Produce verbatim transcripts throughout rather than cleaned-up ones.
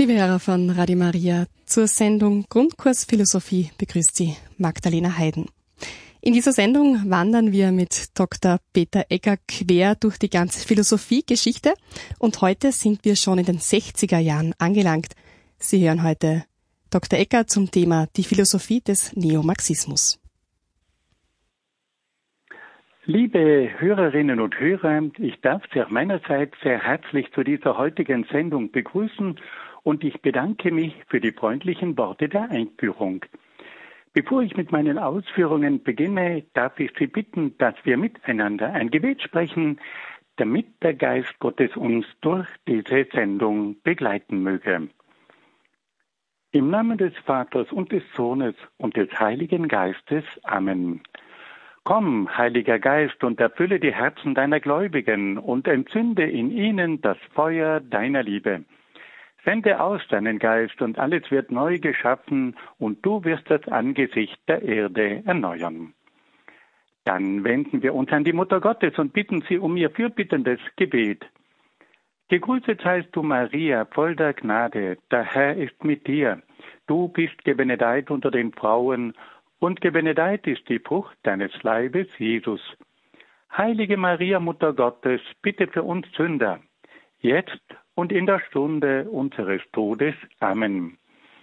Liebe Hörer von Radio Maria, zur Sendung Grundkurs Philosophie begrüßt Sie Magdalena Heiden. In dieser Sendung wandern wir mit Doktor Peter Egger quer durch die ganze Philosophiegeschichte und heute sind wir schon in den sechziger Jahren angelangt. Sie hören heute Doktor Egger zum Thema die Philosophie des Neomarxismus. Liebe Hörerinnen und Hörer, ich darf Sie auch meinerseits sehr herzlich zu dieser heutigen Sendung begrüßen und ich bedanke mich für die freundlichen Worte der Einführung. Bevor ich mit meinen Ausführungen beginne, darf ich Sie bitten, dass wir miteinander ein Gebet sprechen, damit der Geist Gottes uns durch diese Sendung begleiten möge. Im Namen des Vaters und des Sohnes und des Heiligen Geistes. Amen. Komm, Heiliger Geist, und erfülle die Herzen deiner Gläubigen und entzünde in ihnen das Feuer deiner Liebe. Sende aus deinen Geist, und alles wird neu geschaffen, und du wirst das Angesicht der Erde erneuern. Dann wenden wir uns an die Mutter Gottes und bitten sie um ihr fürbittendes Gebet. Gegrüßet seist du, Maria, voll der Gnade, der Herr ist mit dir. Du bist gebenedeit unter den Frauen, und gebenedeit ist die Frucht deines Leibes, Jesus. Heilige Maria, Mutter Gottes, bitte für uns Sünder, jetzt und in der Stunde unseres Todes. Amen.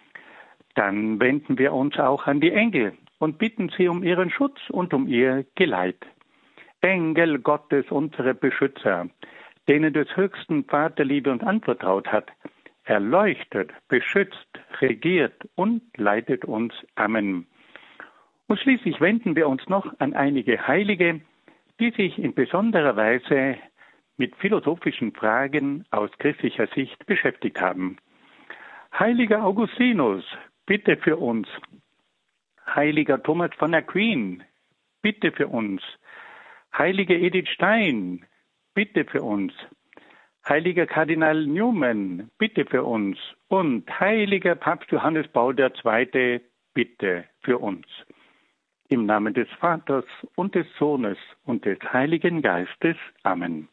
Dann wenden wir uns auch an die Engel und bitten sie um ihren Schutz und um ihr Geleit. Engel Gottes, unsere Beschützer, denen des höchsten Vater Liebe und anvertraut hat, erleuchtet, beschützt, regiert und leitet uns. Amen. Und schließlich wenden wir uns noch an einige Heilige, die sich in besonderer Weise mit philosophischen Fragen aus christlicher Sicht beschäftigt haben. Heiliger Augustinus, bitte für uns. Heiliger Thomas von Aquin, bitte für uns. Heilige Edith Stein, bitte für uns. Heiliger Kardinal Newman, bitte für uns. Und heiliger Papst Johannes Paul der Zweite, bitte für uns. Im Namen des Vaters und des Sohnes und des Heiligen Geistes. Amen.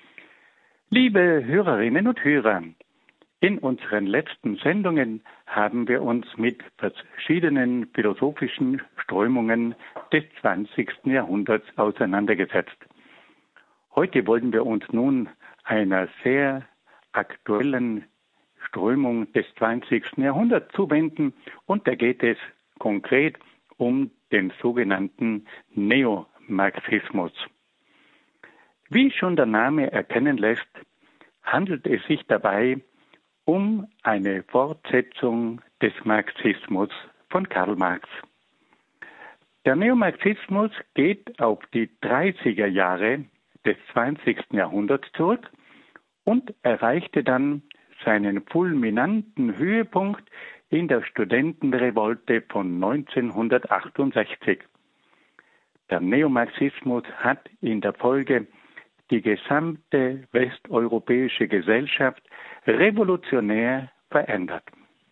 Liebe Hörerinnen und Hörer, in unseren letzten Sendungen haben wir uns mit verschiedenen philosophischen Strömungen des zwanzigsten Jahrhunderts auseinandergesetzt. Heute wollen wir uns nun einer sehr aktuellen Strömung des zwanzigsten Jahrhunderts zuwenden und da geht es konkret um den sogenannten Neomarxismus. Wie schon der Name erkennen lässt, handelt es sich dabei um eine Fortsetzung des Marxismus von Karl Marx. Der Neomarxismus geht auf die dreißiger Jahre des zwanzigsten Jahrhunderts zurück und erreichte dann seinen fulminanten Höhepunkt in der Studentenrevolte von neunzehnhundertachtundsechzig. Der Neomarxismus hat in der Folge die gesamte westeuropäische Gesellschaft revolutionär verändert.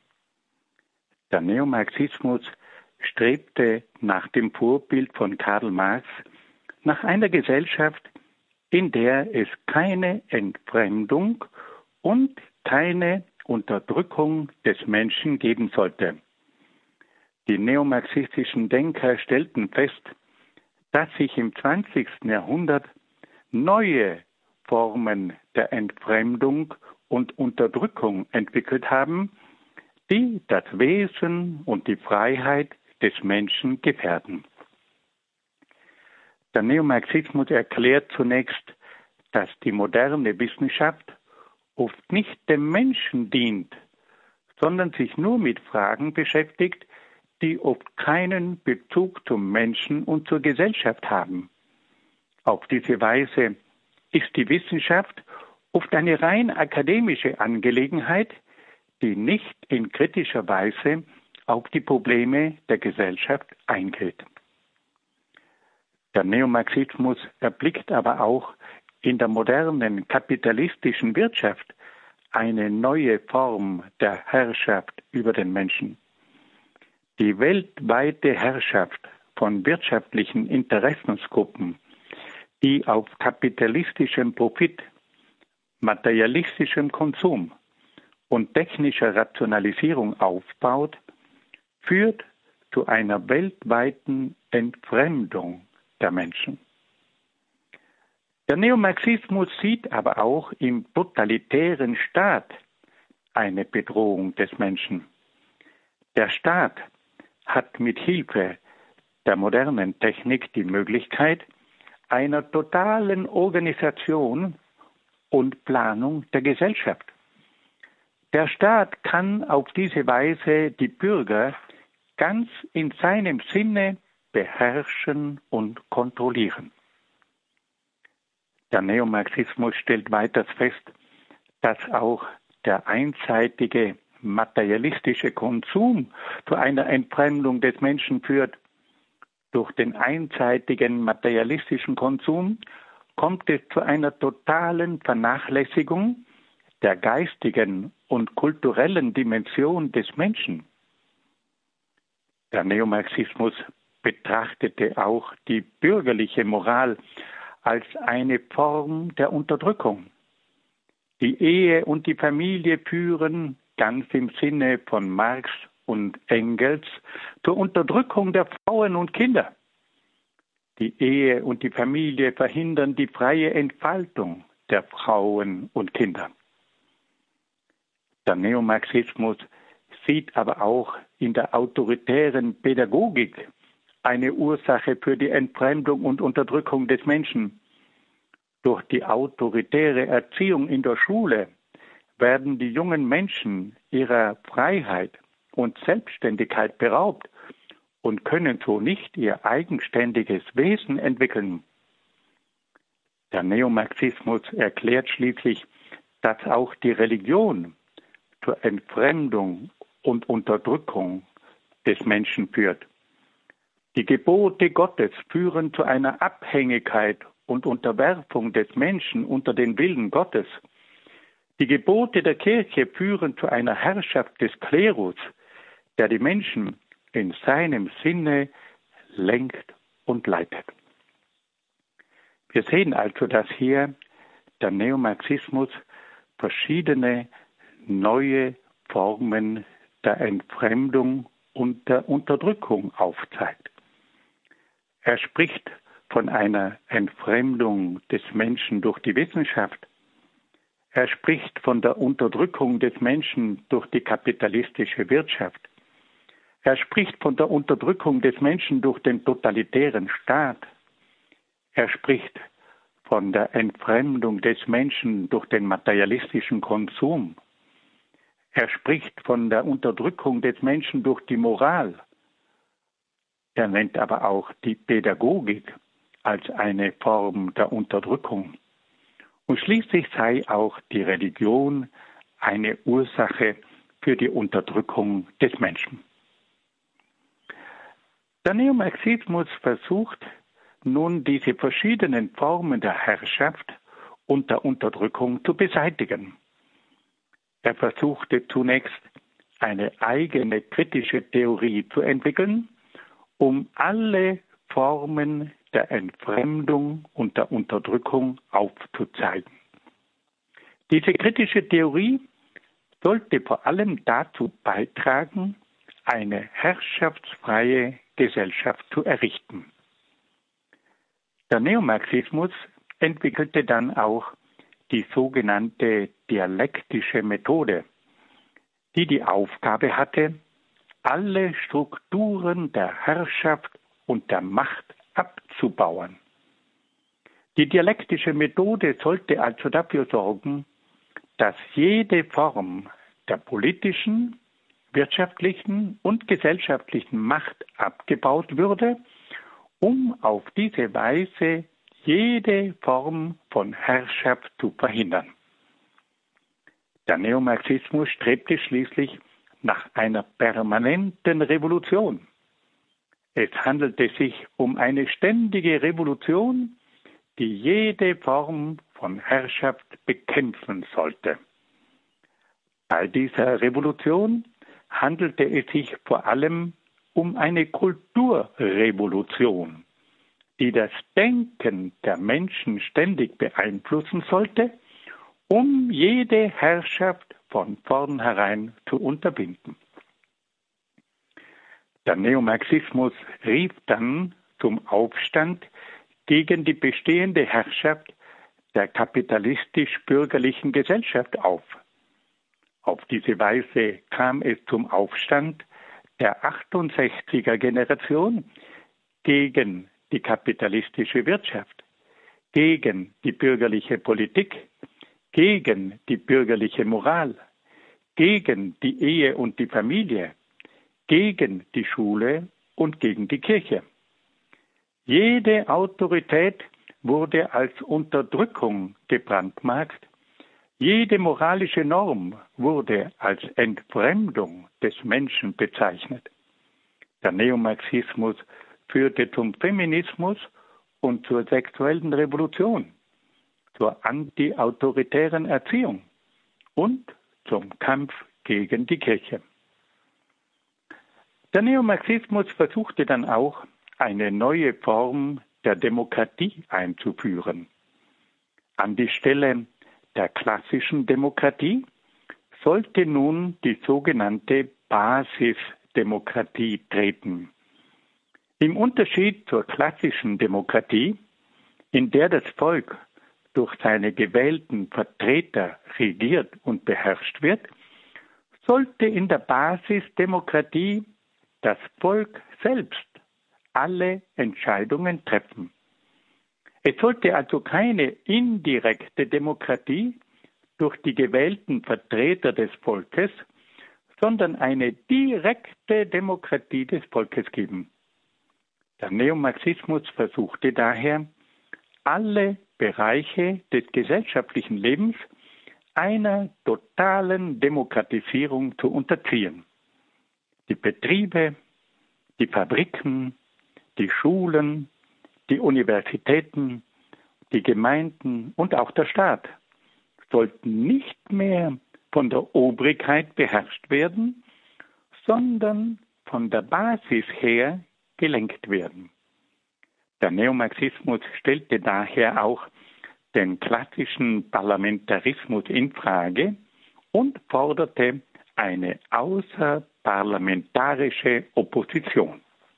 Der Neomarxismus strebte nach dem Vorbild von Karl Marx nach einer Gesellschaft, in der es keine Entfremdung und keine Unterdrückung des Menschen geben sollte. Die neomarxistischen Denker stellten fest, dass sich im zwanzigsten Jahrhundert neue Formen der Entfremdung und Unterdrückung entwickelt haben, die das Wesen und die Freiheit des Menschen gefährden. Der Neomarxismus erklärt zunächst, dass die moderne Wissenschaft oft nicht dem Menschen dient, sondern sich nur mit Fragen beschäftigt, die oft keinen Bezug zum Menschen und zur Gesellschaft haben. Auf diese Weise ist die Wissenschaft oft eine rein akademische Angelegenheit, die nicht in kritischer Weise auf die Probleme der Gesellschaft eingeht. Der Neomarxismus erblickt aber auch in der modernen kapitalistischen Wirtschaft eine neue Form der Herrschaft über den Menschen. Die weltweite Herrschaft von wirtschaftlichen Interessensgruppen, die auf kapitalistischem Profit, materialistischem Konsum und technischer Rationalisierung aufbaut, führt zu einer weltweiten Entfremdung der Menschen. Der Neomarxismus sieht aber auch im totalitären Staat eine Bedrohung des Menschen. Der Staat hat mit Hilfe der modernen Technik die Möglichkeit einer totalen Organisation und Planung der Gesellschaft. Der Staat kann auf diese Weise die Bürger ganz in seinem Sinne beherrschen und kontrollieren. Der Neomarxismus stellt weiters fest, dass auch der einseitige materialistische Konsum zu einer Entfremdung des Menschen führt. Durch den einseitigen materialistischen Konsum kommt es zu einer totalen Vernachlässigung der geistigen und kulturellen Dimension des Menschen. Der Neomarxismus betrachtete auch die bürgerliche Moral als eine Form der Unterdrückung. Die Ehe und die Familie führen, ganz im Sinne von Marx und Engels, zur Unterdrückung der Frauen und Kinder. Die Ehe und die Familie verhindern die freie Entfaltung der Frauen und Kinder. Der Neomarxismus sieht aber auch in der autoritären Pädagogik eine Ursache für die Entfremdung und Unterdrückung des Menschen. Durch die autoritäre Erziehung in der Schule werden die jungen Menschen ihrer Freiheit und Selbstständigkeit beraubt und können so nicht ihr eigenständiges Wesen entwickeln. Der Neomarxismus erklärt schließlich, dass auch die Religion zur Entfremdung und Unterdrückung des Menschen führt. Die Gebote Gottes führen zu einer Abhängigkeit und Unterwerfung des Menschen unter den Willen Gottes. Die Gebote der Kirche führen zu einer Herrschaft des Klerus, der die Menschen in seinem Sinne lenkt und leitet. Wir sehen also, dass hier der Neomarxismus verschiedene neue Formen der Entfremdung und der Unterdrückung aufzeigt. Er spricht von einer Entfremdung des Menschen durch die Wissenschaft. Er spricht von der Unterdrückung des Menschen durch die kapitalistische Wirtschaft. Er spricht von der Unterdrückung des Menschen durch den totalitären Staat. Er spricht von der Entfremdung des Menschen durch den materialistischen Konsum. Er spricht von der Unterdrückung des Menschen durch die Moral. Er nennt aber auch die Pädagogik als eine Form der Unterdrückung. Und schließlich sei auch die Religion eine Ursache für die Unterdrückung des Menschen. Der Neomarxismus versucht nun, diese verschiedenen Formen der Herrschaft und der Unterdrückung zu beseitigen. Er versuchte zunächst, eine eigene kritische Theorie zu entwickeln, um alle Formen der Entfremdung und der Unterdrückung aufzuzeigen. Diese kritische Theorie sollte vor allem dazu beitragen, eine herrschaftsfreie Gesellschaft zu errichten. Der Neomarxismus entwickelte dann auch die sogenannte dialektische Methode, die die Aufgabe hatte, alle Strukturen der Herrschaft und der Macht abzubauen. Die dialektische Methode sollte also dafür sorgen, dass jede Form der politischen, wirtschaftlichen und gesellschaftlichen Macht abgebaut würde, um auf diese Weise jede Form von Herrschaft zu verhindern. Der Neomarxismus strebte schließlich nach einer permanenten Revolution. Es handelte sich um eine ständige Revolution, die jede Form von Herrschaft bekämpfen sollte. Bei dieser Revolution handelte es sich vor allem um eine Kulturrevolution, die das Denken der Menschen ständig beeinflussen sollte, um jede Herrschaft von vornherein zu unterbinden. Der Neomarxismus rief dann zum Aufstand gegen die bestehende Herrschaft der kapitalistisch-bürgerlichen Gesellschaft auf. Auf diese Weise kam es zum Aufstand der achtundsechziger Generation gegen die kapitalistische Wirtschaft, gegen die bürgerliche Politik, gegen die bürgerliche Moral, gegen die Ehe und die Familie, gegen die Schule und gegen die Kirche. Jede Autorität wurde als Unterdrückung gebrandmarkt. Jede moralische Norm wurde als Entfremdung des Menschen bezeichnet. Der Neomarxismus führte zum Feminismus und zur sexuellen Revolution, zur antiautoritären Erziehung und zum Kampf gegen die Kirche. Der Neomarxismus versuchte dann auch, eine neue Form der Demokratie einzuführen. An die Stelle der klassischen Demokratie sollte nun die sogenannte Basisdemokratie treten. Im Unterschied zur klassischen Demokratie, in der das Volk durch seine gewählten Vertreter regiert und beherrscht wird, sollte in der Basisdemokratie das Volk selbst alle Entscheidungen treffen. Es sollte also keine indirekte Demokratie durch die gewählten Vertreter des Volkes, sondern eine direkte Demokratie des Volkes geben. Der Neomarxismus versuchte daher, alle Bereiche des gesellschaftlichen Lebens einer totalen Demokratisierung zu unterziehen. Die Betriebe, die Fabriken, die Schulen, die Universitäten, die Gemeinden und auch der Staat sollten nicht mehr von der Obrigkeit beherrscht werden, sondern von der Basis her gelenkt werden. Der Neomarxismus stellte daher auch den klassischen Parlamentarismus in Frage und forderte eine außerparlamentarische Opposition.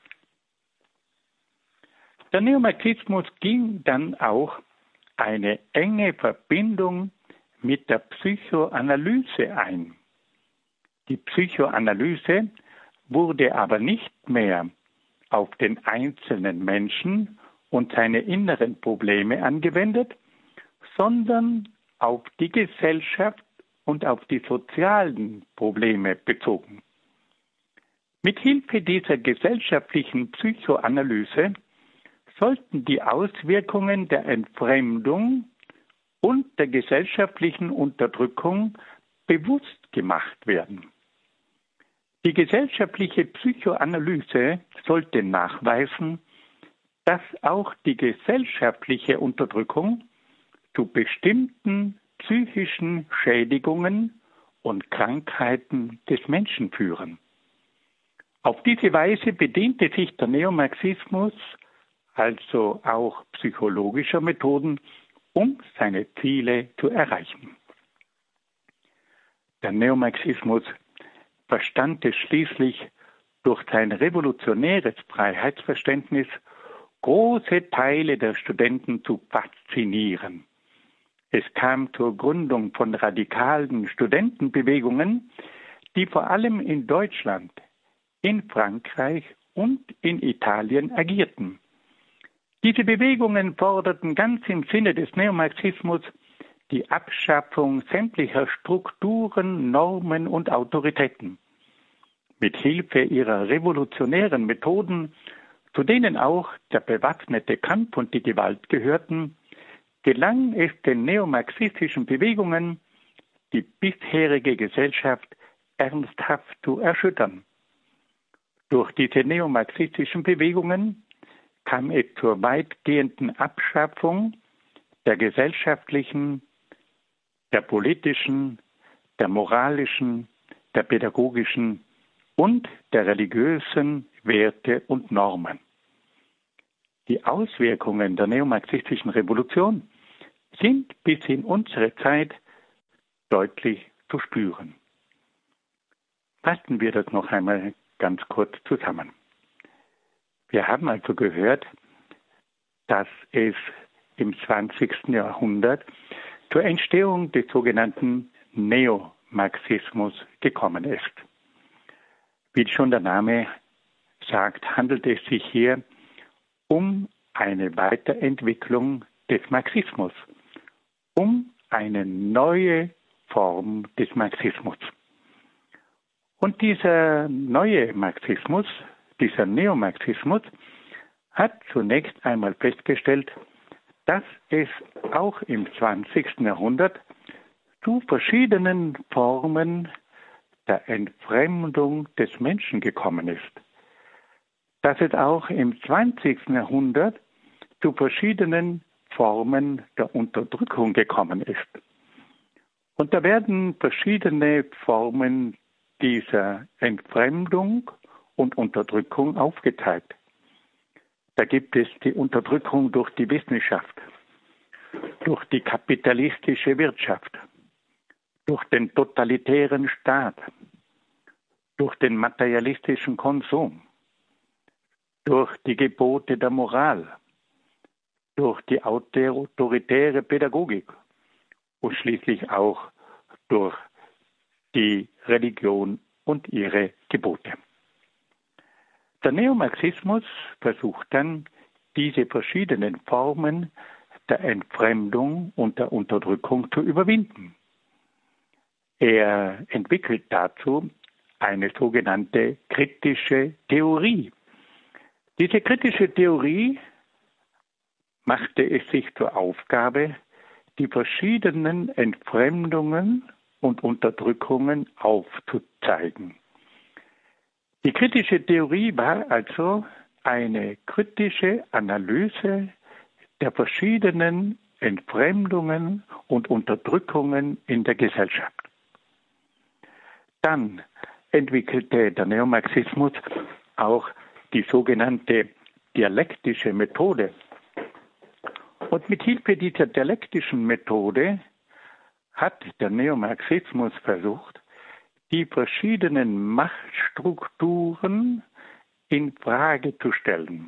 Der Neomarxismus ging dann auch eine enge Verbindung mit der Psychoanalyse ein. Die Psychoanalyse wurde aber nicht mehr auf den einzelnen Menschen und seine inneren Probleme angewendet, sondern auf die Gesellschaft und auf die sozialen Probleme bezogen. Mit Hilfe dieser gesellschaftlichen Psychoanalyse sollten die Auswirkungen der Entfremdung und der gesellschaftlichen Unterdrückung bewusst gemacht werden. Die gesellschaftliche Psychoanalyse sollte nachweisen, dass auch die gesellschaftliche Unterdrückung zu bestimmten psychischen Schädigungen und Krankheiten des Menschen führen. Auf diese Weise bediente sich der Neomarxismus also auch psychologischer Methoden, um seine Ziele zu erreichen. Der Neomarxismus verstand es schließlich durch sein revolutionäres Freiheitsverständnis, große Teile der Studenten zu faszinieren. Es kam zur Gründung von radikalen Studentenbewegungen, die vor allem in Deutschland, in Frankreich und in Italien agierten. Diese Bewegungen forderten ganz im Sinne des Neomarxismus die Abschaffung sämtlicher Strukturen, Normen und Autoritäten. Mit Hilfe ihrer revolutionären Methoden, zu denen auch der bewaffnete Kampf und die Gewalt gehörten, gelang es den neomarxistischen Bewegungen, die bisherige Gesellschaft ernsthaft zu erschüttern. Durch diese neomarxistischen Bewegungen kam es zur weitgehenden Abschaffung der gesellschaftlichen, der politischen, der moralischen, der pädagogischen und der religiösen Werte und Normen. Die Auswirkungen der neomarxistischen Revolution sind bis in unsere Zeit deutlich zu spüren. Fassen wir das noch einmal ganz kurz zusammen. Wir haben also gehört, dass es im zwanzigsten Jahrhundert zur Entstehung des sogenannten Neomarxismus gekommen ist. Wie schon der Name sagt, handelt es sich hier um eine Weiterentwicklung des Marxismus, um eine neue Form des Marxismus. Und dieser neue Marxismus, dieser Neomarxismus, hat zunächst einmal festgestellt, dass es auch im zwanzigsten Jahrhundert zu verschiedenen Formen der Entfremdung des Menschen gekommen ist. Dass es auch im zwanzigsten Jahrhundert zu verschiedenen Formen der Unterdrückung gekommen ist. Und da werden verschiedene Formen dieser Entfremdung und Unterdrückung aufgezeigt. Da gibt es die Unterdrückung durch die Wissenschaft, durch die kapitalistische Wirtschaft, durch den totalitären Staat, durch den materialistischen Konsum, durch die Gebote der Moral, durch die autoritäre Pädagogik und schließlich auch durch die Religion und ihre Gebote. Der Neomarxismus versucht dann, diese verschiedenen Formen der Entfremdung und der Unterdrückung zu überwinden. Er entwickelt dazu eine sogenannte kritische Theorie. Diese kritische Theorie machte es sich zur Aufgabe, die verschiedenen Entfremdungen und Unterdrückungen aufzuzeigen. Die kritische Theorie war also eine kritische Analyse der verschiedenen Entfremdungen und Unterdrückungen in der Gesellschaft. Dann entwickelte der Neomarxismus auch die sogenannte dialektische Methode. Und mit Hilfe dieser dialektischen Methode hat der Neomarxismus versucht, die verschiedenen Machtstrukturen in Frage zu stellen.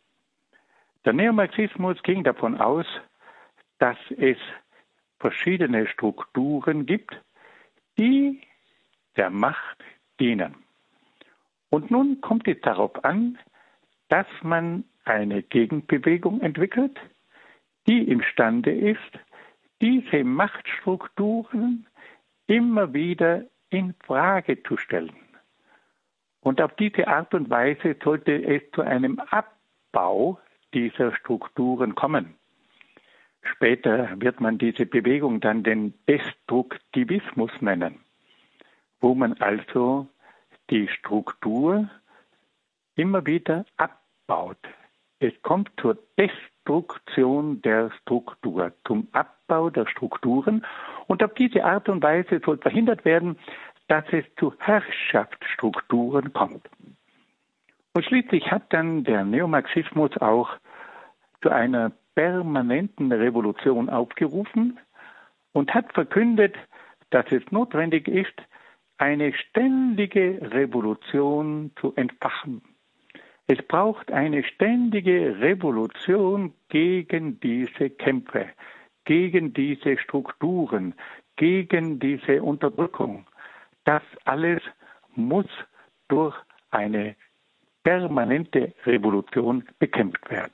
Der Neomarxismus ging davon aus, dass es verschiedene Strukturen gibt, die der Macht dienen. Und nun kommt es darauf an, dass man eine Gegenbewegung entwickelt, die imstande ist, diese Machtstrukturen immer wieder in Frage zu stellen. Und auf diese Art und Weise sollte es zu einem Abbau dieser Strukturen kommen. Später wird man diese Bewegung dann den Destruktivismus nennen, wo man also die Struktur immer wieder abbaut. Es kommt zur Destruktion der Struktur, zum Abbau der Strukturen. Und auf diese Art und Weise soll verhindert werden, dass es zu Herrschaftsstrukturen kommt. Und schließlich hat dann der Neomarxismus auch zu einer permanenten Revolution aufgerufen und hat verkündet, dass es notwendig ist, eine ständige Revolution zu entfachen. Es braucht eine ständige Revolution gegen diese Kämpfe, gegen diese Strukturen, gegen diese Unterdrückung. Das alles muss durch eine permanente Revolution bekämpft werden.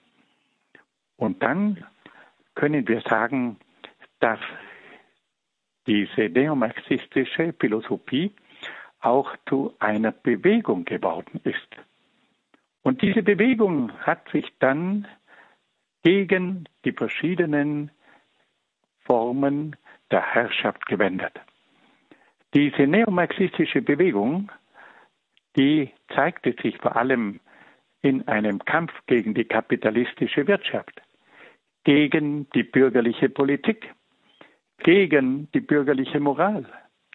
Und dann können wir sagen, dass diese neomarxistische Philosophie auch zu einer Bewegung geworden ist. Und diese Bewegung hat sich dann gegen die verschiedenen Formen der Herrschaft gewendet. Diese neomarxistische Bewegung, die zeigte sich vor allem in einem Kampf gegen die kapitalistische Wirtschaft, gegen die bürgerliche Politik, gegen die bürgerliche Moral,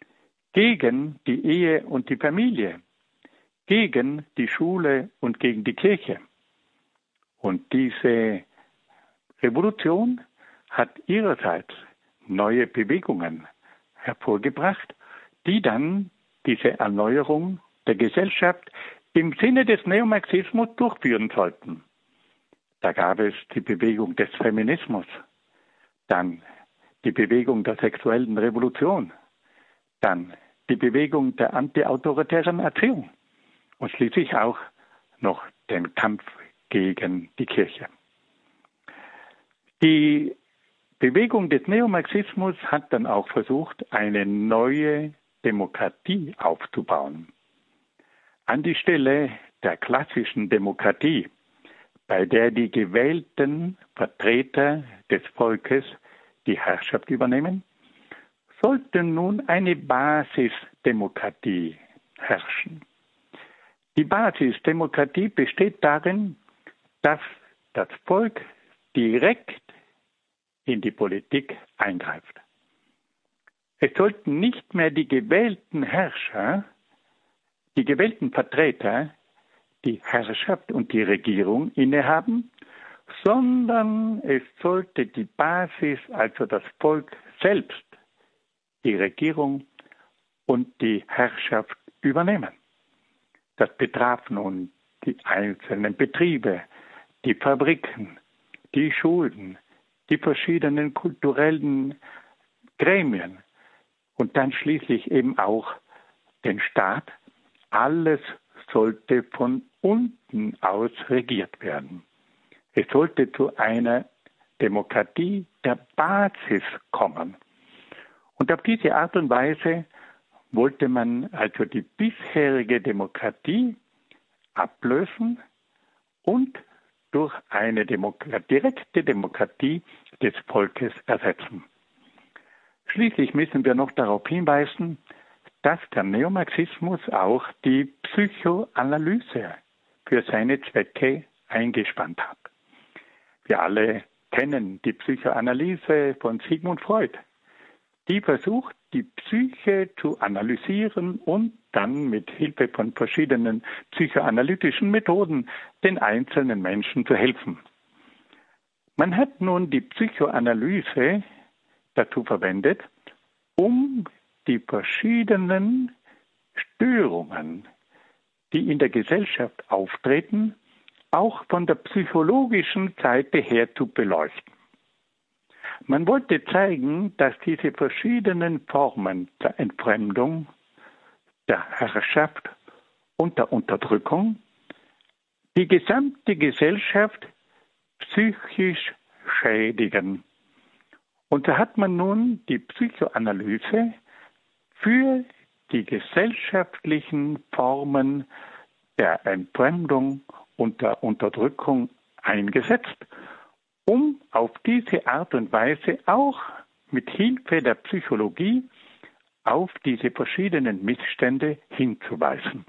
gegen die Ehe und die Familie, gegen die Schule und gegen die Kirche. Und diese Revolution hat ihrerseits neue Bewegungen hervorgebracht, die dann diese Erneuerung der Gesellschaft im Sinne des Neomarxismus durchführen sollten. Da gab es die Bewegung des Feminismus, dann die Bewegung der sexuellen Revolution, dann die Bewegung der antiautoritären Erziehung und schließlich auch noch den Kampf gegen die Kirche. Die Bewegung des Neomarxismus hat dann auch versucht, eine neue Demokratie aufzubauen. An die Stelle der klassischen Demokratie, bei der die gewählten Vertreter des Volkes die Herrschaft übernehmen, sollte nun eine Basisdemokratie herrschen. Die Basisdemokratie besteht darin, dass das Volk direkt in die Politik eingreift. Es sollten nicht mehr die gewählten Herrscher, die gewählten Vertreter die Herrschaft und die Regierung innehaben, sondern es sollte die Basis, also das Volk selbst, die Regierung und die Herrschaft übernehmen. Das betraf nun die einzelnen Betriebe, die Fabriken, die Schulen, die verschiedenen kulturellen Gremien und dann schließlich eben auch den Staat. Alles sollte von unten aus regiert werden. Es sollte zu einer Demokratie der Basis kommen. Und auf diese Art und Weise wollte man also die bisherige Demokratie ablösen und durch eine Demokratie, direkte Demokratie des Volkes ersetzen. Schließlich müssen wir noch darauf hinweisen, dass der Neomarxismus auch die Psychoanalyse für seine Zwecke eingespannt hat. Wir alle kennen die Psychoanalyse von Sigmund Freud. Die versucht, die Psyche zu analysieren und dann mit Hilfe von verschiedenen psychoanalytischen Methoden den einzelnen Menschen zu helfen. Man hat nun die Psychoanalyse dazu verwendet, um die verschiedenen Störungen, die in der Gesellschaft auftreten, auch von der psychologischen Seite her zu beleuchten. Man wollte zeigen, dass diese verschiedenen Formen der Entfremdung, der Herrschaft und der Unterdrückung die gesamte Gesellschaft psychisch schädigen. Und so hat man nun die Psychoanalyse für die gesellschaftlichen Formen der Entfremdung und der Unterdrückung eingesetzt, um auf diese Art und Weise auch mit Hilfe der Psychologie auf diese verschiedenen Missstände hinzuweisen.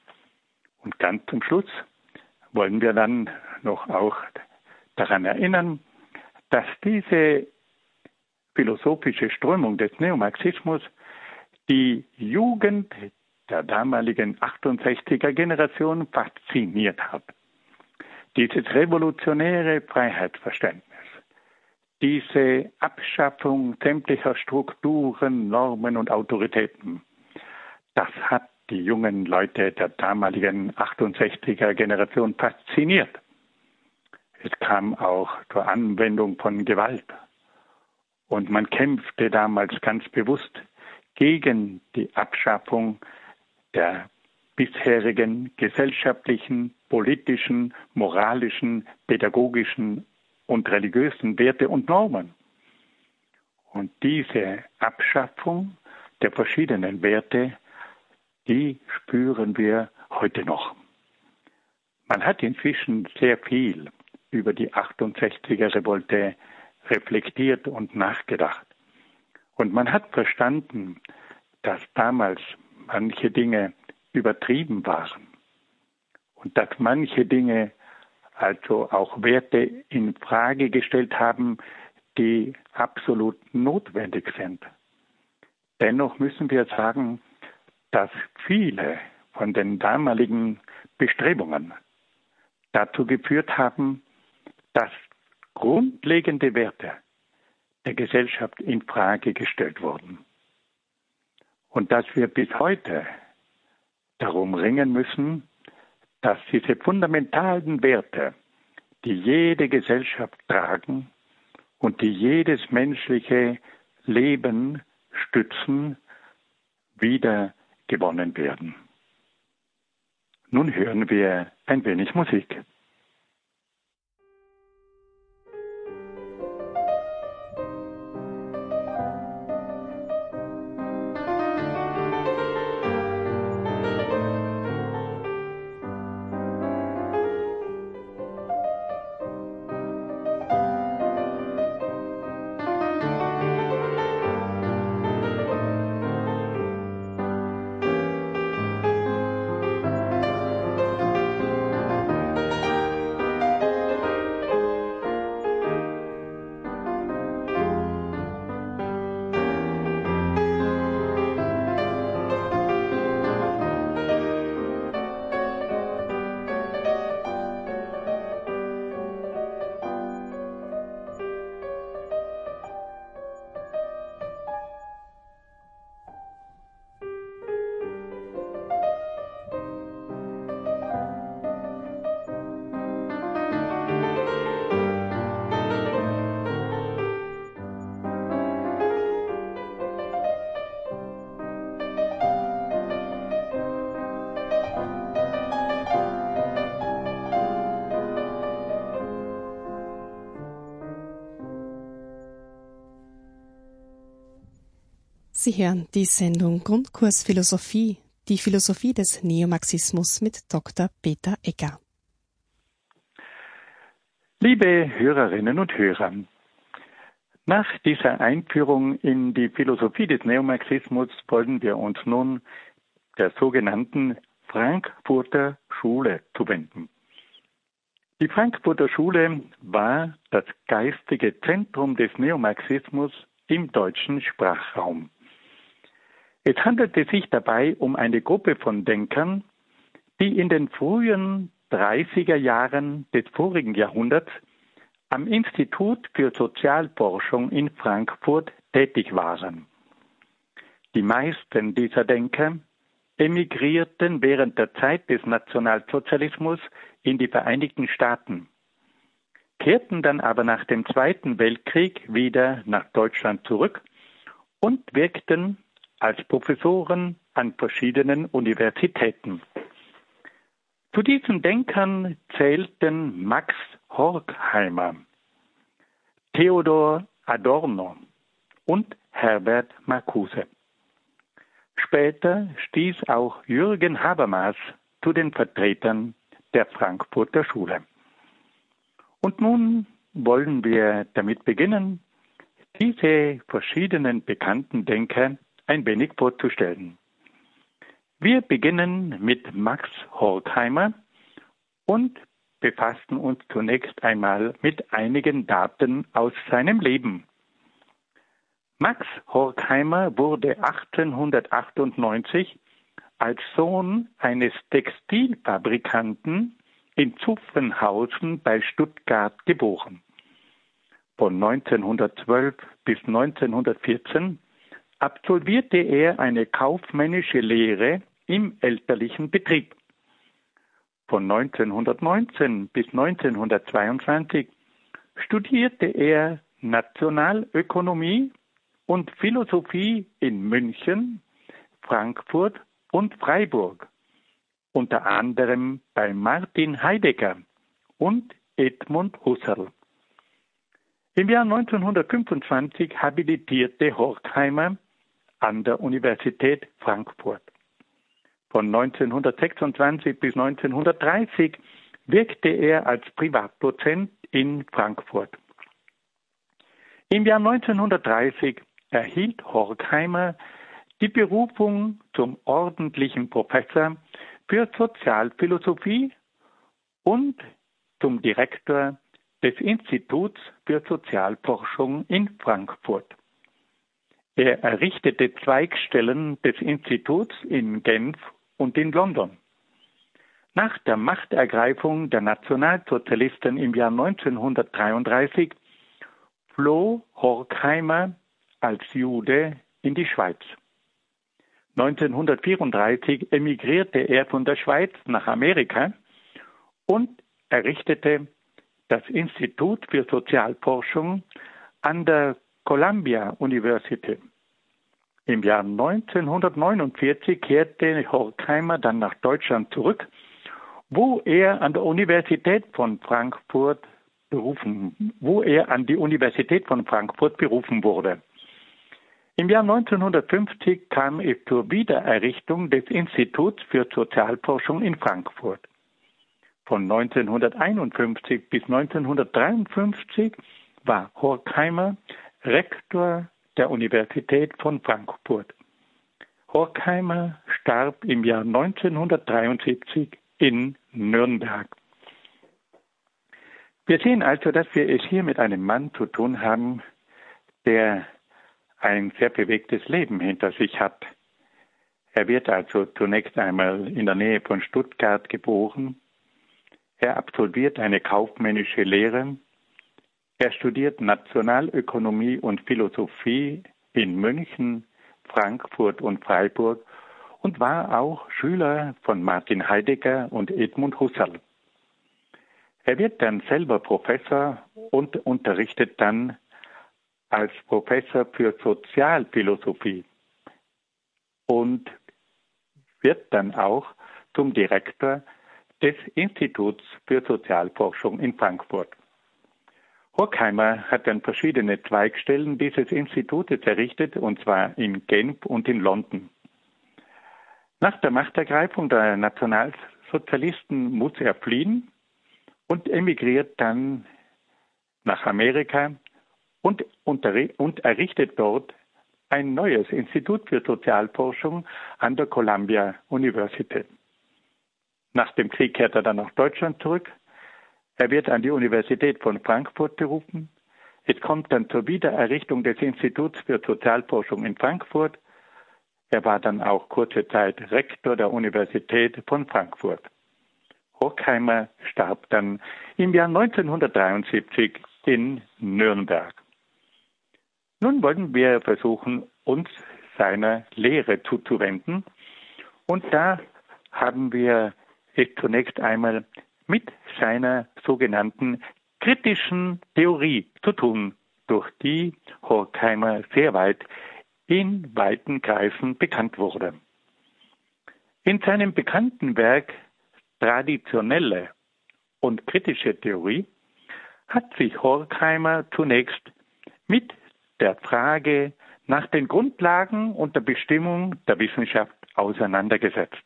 Und ganz zum Schluss wollen wir dann noch auch daran erinnern, dass diese philosophische Strömung des Neomarxismus die Jugend der damaligen achtundsechziger Generation fasziniert hat. Dieses revolutionäre Freiheitsverständnis, diese Abschaffung sämtlicher Strukturen, Normen und Autoritäten, das hat die jungen Leute der damaligen achtundsechziger Generation fasziniert. Es kam auch zur Anwendung von Gewalt. Und man kämpfte damals ganz bewusst gegen die Abschaffung der bisherigen gesellschaftlichen, politischen, moralischen, pädagogischen und religiösen Werte und Normen. Und diese Abschaffung der verschiedenen Werte, die spüren wir heute noch. Man hat inzwischen sehr viel über die achtundsechziger Revolte reflektiert und nachgedacht. Und man hat verstanden, dass damals manche Dinge übertrieben waren und dass manche Dinge also auch Werte in Frage gestellt haben, die absolut notwendig sind. Dennoch müssen wir sagen, dass viele von den damaligen Bestrebungen dazu geführt haben, dass grundlegende Werte der Gesellschaft in Frage gestellt wurden. und dass wir bis heute darum ringen müssen, dass diese fundamentalen Werte, die jede Gesellschaft tragen und die jedes menschliche Leben stützen, wieder gewonnen werden. Nun hören wir ein wenig Musik. Sie hören die Sendung Grundkurs Philosophie, die Philosophie des Neomarxismus mit Doktor Peter Egger. Liebe Hörerinnen und Hörer, nach dieser Einführung in die Philosophie des Neomarxismus wollen wir uns nun der sogenannten Frankfurter Schule zuwenden. Die Frankfurter Schule war das geistige Zentrum des Neomarxismus im deutschen Sprachraum. Es handelte sich dabei um eine Gruppe von Denkern, die in den frühen dreißiger Jahren des vorigen Jahrhunderts am Institut für Sozialforschung in Frankfurt tätig waren. Die meisten dieser Denker emigrierten während der Zeit des Nationalsozialismus in die Vereinigten Staaten, kehrten dann aber nach dem Zweiten Weltkrieg wieder nach Deutschland zurück und wirkten als Professoren an verschiedenen Universitäten. Zu diesen Denkern zählten Max Horkheimer, Theodor Adorno und Herbert Marcuse. Später stieß auch Jürgen Habermas zu den Vertretern der Frankfurter Schule. Und nun wollen wir damit beginnen, diese verschiedenen bekannten Denker ein wenig vorzustellen. Wir beginnen mit Max Horkheimer und befassen uns zunächst einmal mit einigen Daten aus seinem Leben. Max Horkheimer wurde achtzehnhundertachtundneunzig als Sohn eines Textilfabrikanten in Zuffenhausen bei Stuttgart geboren. Von neunzehnhundertzwölf bis neunzehnhundertvierzehn absolvierte er eine kaufmännische Lehre im elterlichen Betrieb. Von neunzehnhundertneunzehn bis neunzehnhundertzweiundzwanzig studierte er Nationalökonomie und Philosophie in München, Frankfurt und Freiburg, unter anderem bei Martin Heidegger und Edmund Husserl. Im Jahr neunzehnhundertfünfundzwanzig habilitierte Horkheimer an der Universität Frankfurt. Von neunzehnhundertsechsundzwanzig bis neunzehnhundertdreißig wirkte er als Privatdozent in Frankfurt. Im Jahr neunzehnhundertdreißig erhielt Horkheimer die Berufung zum ordentlichen Professor für Sozialphilosophie und zum Direktor des Instituts für Sozialforschung in Frankfurt. Er errichtete Zweigstellen des Instituts in Genf und in London. Nach der Machtergreifung der Nationalsozialisten im Jahr neunzehnhundertdreiunddreißig floh Horkheimer als Jude in die Schweiz. neunzehnhundertvierunddreißig emigrierte er von der Schweiz nach Amerika und errichtete das Institut für Sozialforschung an der Columbia University. Im Jahr neunzehnhundertneunundvierzig kehrte Horkheimer dann nach Deutschland zurück, wo er an der Universität von Frankfurt berufen, wo er an die Universität von Frankfurt berufen wurde. Im Jahr neunzehnhundertfünfzig kam es zur Wiedererrichtung des Instituts für Sozialforschung in Frankfurt. Von neunzehnhunderteinundfünfzig bis neunzehnhundertdreiundfünfzig war Horkheimer Rektor der Universität von Frankfurt. Horkheimer starb im Jahr neunzehnhundertdreiundsiebzig in Nürnberg. Wir sehen also, dass wir es hier mit einem Mann zu tun haben, der ein sehr bewegtes Leben hinter sich hat. Er wird also zunächst einmal in der Nähe von Stuttgart geboren. Er absolviert eine kaufmännische Lehre. Er studiert Nationalökonomie und Philosophie in München, Frankfurt und Freiburg und war auch Schüler von Martin Heidegger und Edmund Husserl. Er wird dann selber Professor und unterrichtet dann als Professor für Sozialphilosophie und wird dann auch zum Direktor des Instituts für Sozialforschung in Frankfurt. Horkheimer hat dann verschiedene Zweigstellen dieses Institutes errichtet, und zwar in Genf und in London. Nach der Machtergreifung der Nationalsozialisten muss er fliehen und emigriert dann nach Amerika und, und errichtet dort ein neues Institut für Sozialforschung an der Columbia University. Nach dem Krieg kehrt er dann nach Deutschland zurück. Er wird an die Universität von Frankfurt berufen. Es kommt dann zur Wiedererrichtung des Instituts für Sozialforschung in Frankfurt. Er war dann auch kurze Zeit Rektor der Universität von Frankfurt. Horkheimer starb dann im Jahr neunzehnhundertdreiundsiebzig in Nürnberg. Nun wollen wir versuchen, uns seiner Lehre zuzuwenden. Und da haben wir es zunächst einmal mit seiner sogenannten kritischen Theorie zu tun, durch die Horkheimer sehr weit in weiten Kreisen bekannt wurde. In seinem bekannten Werk Traditionelle und kritische Theorie hat sich Horkheimer zunächst mit der Frage nach den Grundlagen und der Bestimmung der Wissenschaft auseinandergesetzt.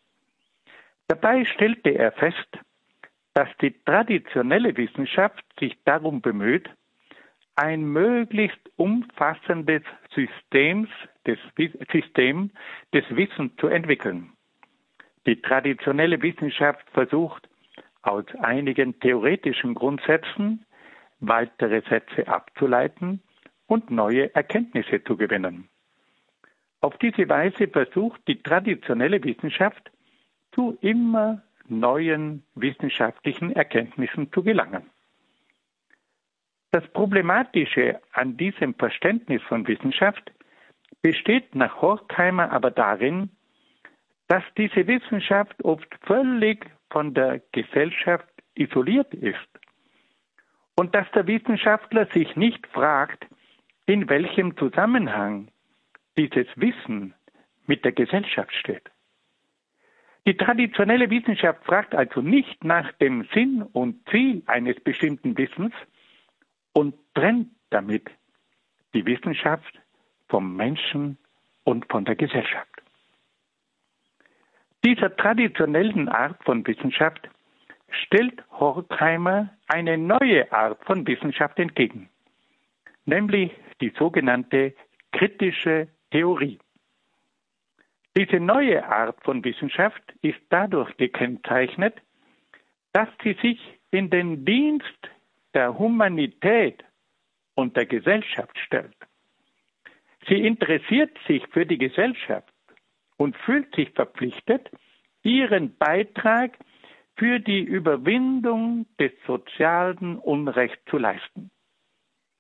Dabei stellte er fest, dass die traditionelle Wissenschaft sich darum bemüht, ein möglichst umfassendes Systems des, System des Wissens zu entwickeln. Die traditionelle Wissenschaft versucht, aus einigen theoretischen Grundsätzen weitere Sätze abzuleiten und neue Erkenntnisse zu gewinnen. Auf diese Weise versucht die traditionelle Wissenschaft, zu immer neuen wissenschaftlichen Erkenntnissen zu gelangen. Das Problematische an diesem Verständnis von Wissenschaft besteht nach Horkheimer aber darin, dass diese Wissenschaft oft völlig von der Gesellschaft isoliert ist und dass der Wissenschaftler sich nicht fragt, in welchem Zusammenhang dieses Wissen mit der Gesellschaft steht. Die traditionelle Wissenschaft fragt also nicht nach dem Sinn und Ziel eines bestimmten Wissens und trennt damit die Wissenschaft vom Menschen und von der Gesellschaft. Dieser traditionellen Art von Wissenschaft stellt Horkheimer eine neue Art von Wissenschaft entgegen, nämlich die sogenannte kritische Theorie. Diese neue Art von Wissenschaft ist dadurch gekennzeichnet, dass sie sich in den Dienst der Humanität und der Gesellschaft stellt. Sie interessiert sich für die Gesellschaft und fühlt sich verpflichtet, ihren Beitrag für die Überwindung des sozialen Unrechts zu leisten.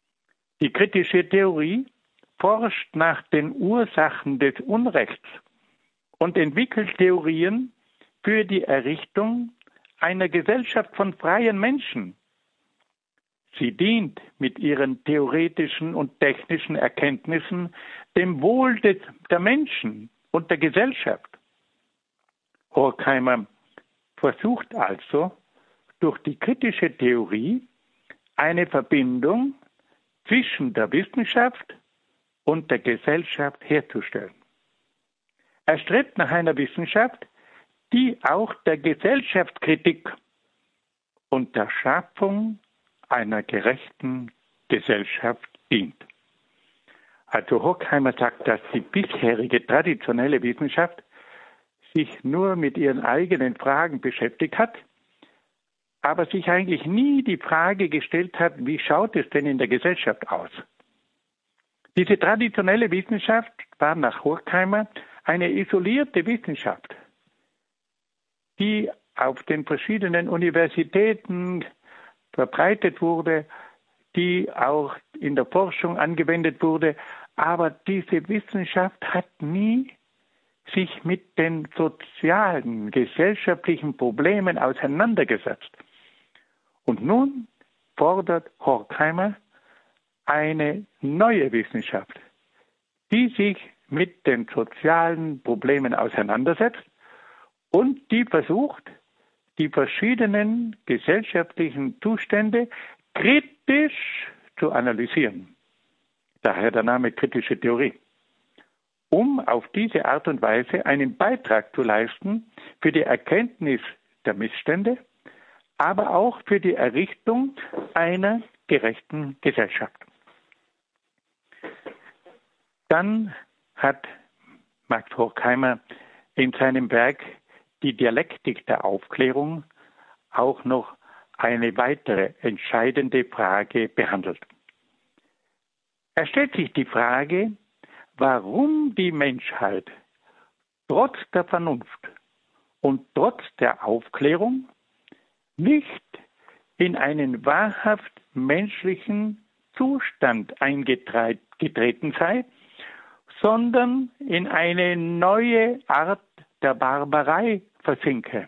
Die kritische Theorie forscht nach den Ursachen des Unrechts und entwickelt Theorien für die Errichtung einer Gesellschaft von freien Menschen. Sie dient mit ihren theoretischen und technischen Erkenntnissen dem Wohl des, der Menschen und der Gesellschaft. Horkheimer versucht also, durch die kritische Theorie eine Verbindung zwischen der Wissenschaft und der Gesellschaft herzustellen. Er strebt nach einer Wissenschaft, die auch der Gesellschaftskritik und der Schaffung einer gerechten Gesellschaft dient. Also Horkheimer sagt, dass die bisherige traditionelle Wissenschaft sich nur mit ihren eigenen Fragen beschäftigt hat, aber sich eigentlich nie die Frage gestellt hat, wie schaut es denn in der Gesellschaft aus? Diese traditionelle Wissenschaft war nach Horkheimer eine isolierte Wissenschaft, die auf den verschiedenen Universitäten verbreitet wurde, die auch in der Forschung angewendet wurde, aber diese Wissenschaft hat nie sich mit den sozialen, gesellschaftlichen Problemen auseinandergesetzt. Und nun fordert Horkheimer eine neue Wissenschaft, die sich mit den sozialen Problemen auseinandersetzt und die versucht, die verschiedenen gesellschaftlichen Zustände kritisch zu analysieren. Daher der Name kritische Theorie. Um auf diese Art und Weise einen Beitrag zu leisten für die Erkenntnis der Missstände, aber auch für die Errichtung einer gerechten Gesellschaft. Dann hat Max Horkheimer in seinem Werk Die Dialektik der Aufklärung auch noch eine weitere entscheidende Frage behandelt. Er stellt sich die Frage, warum die Menschheit trotz der Vernunft und trotz der Aufklärung nicht in einen wahrhaft menschlichen Zustand eingetreten sei, sondern in eine neue Art der Barbarei versinke.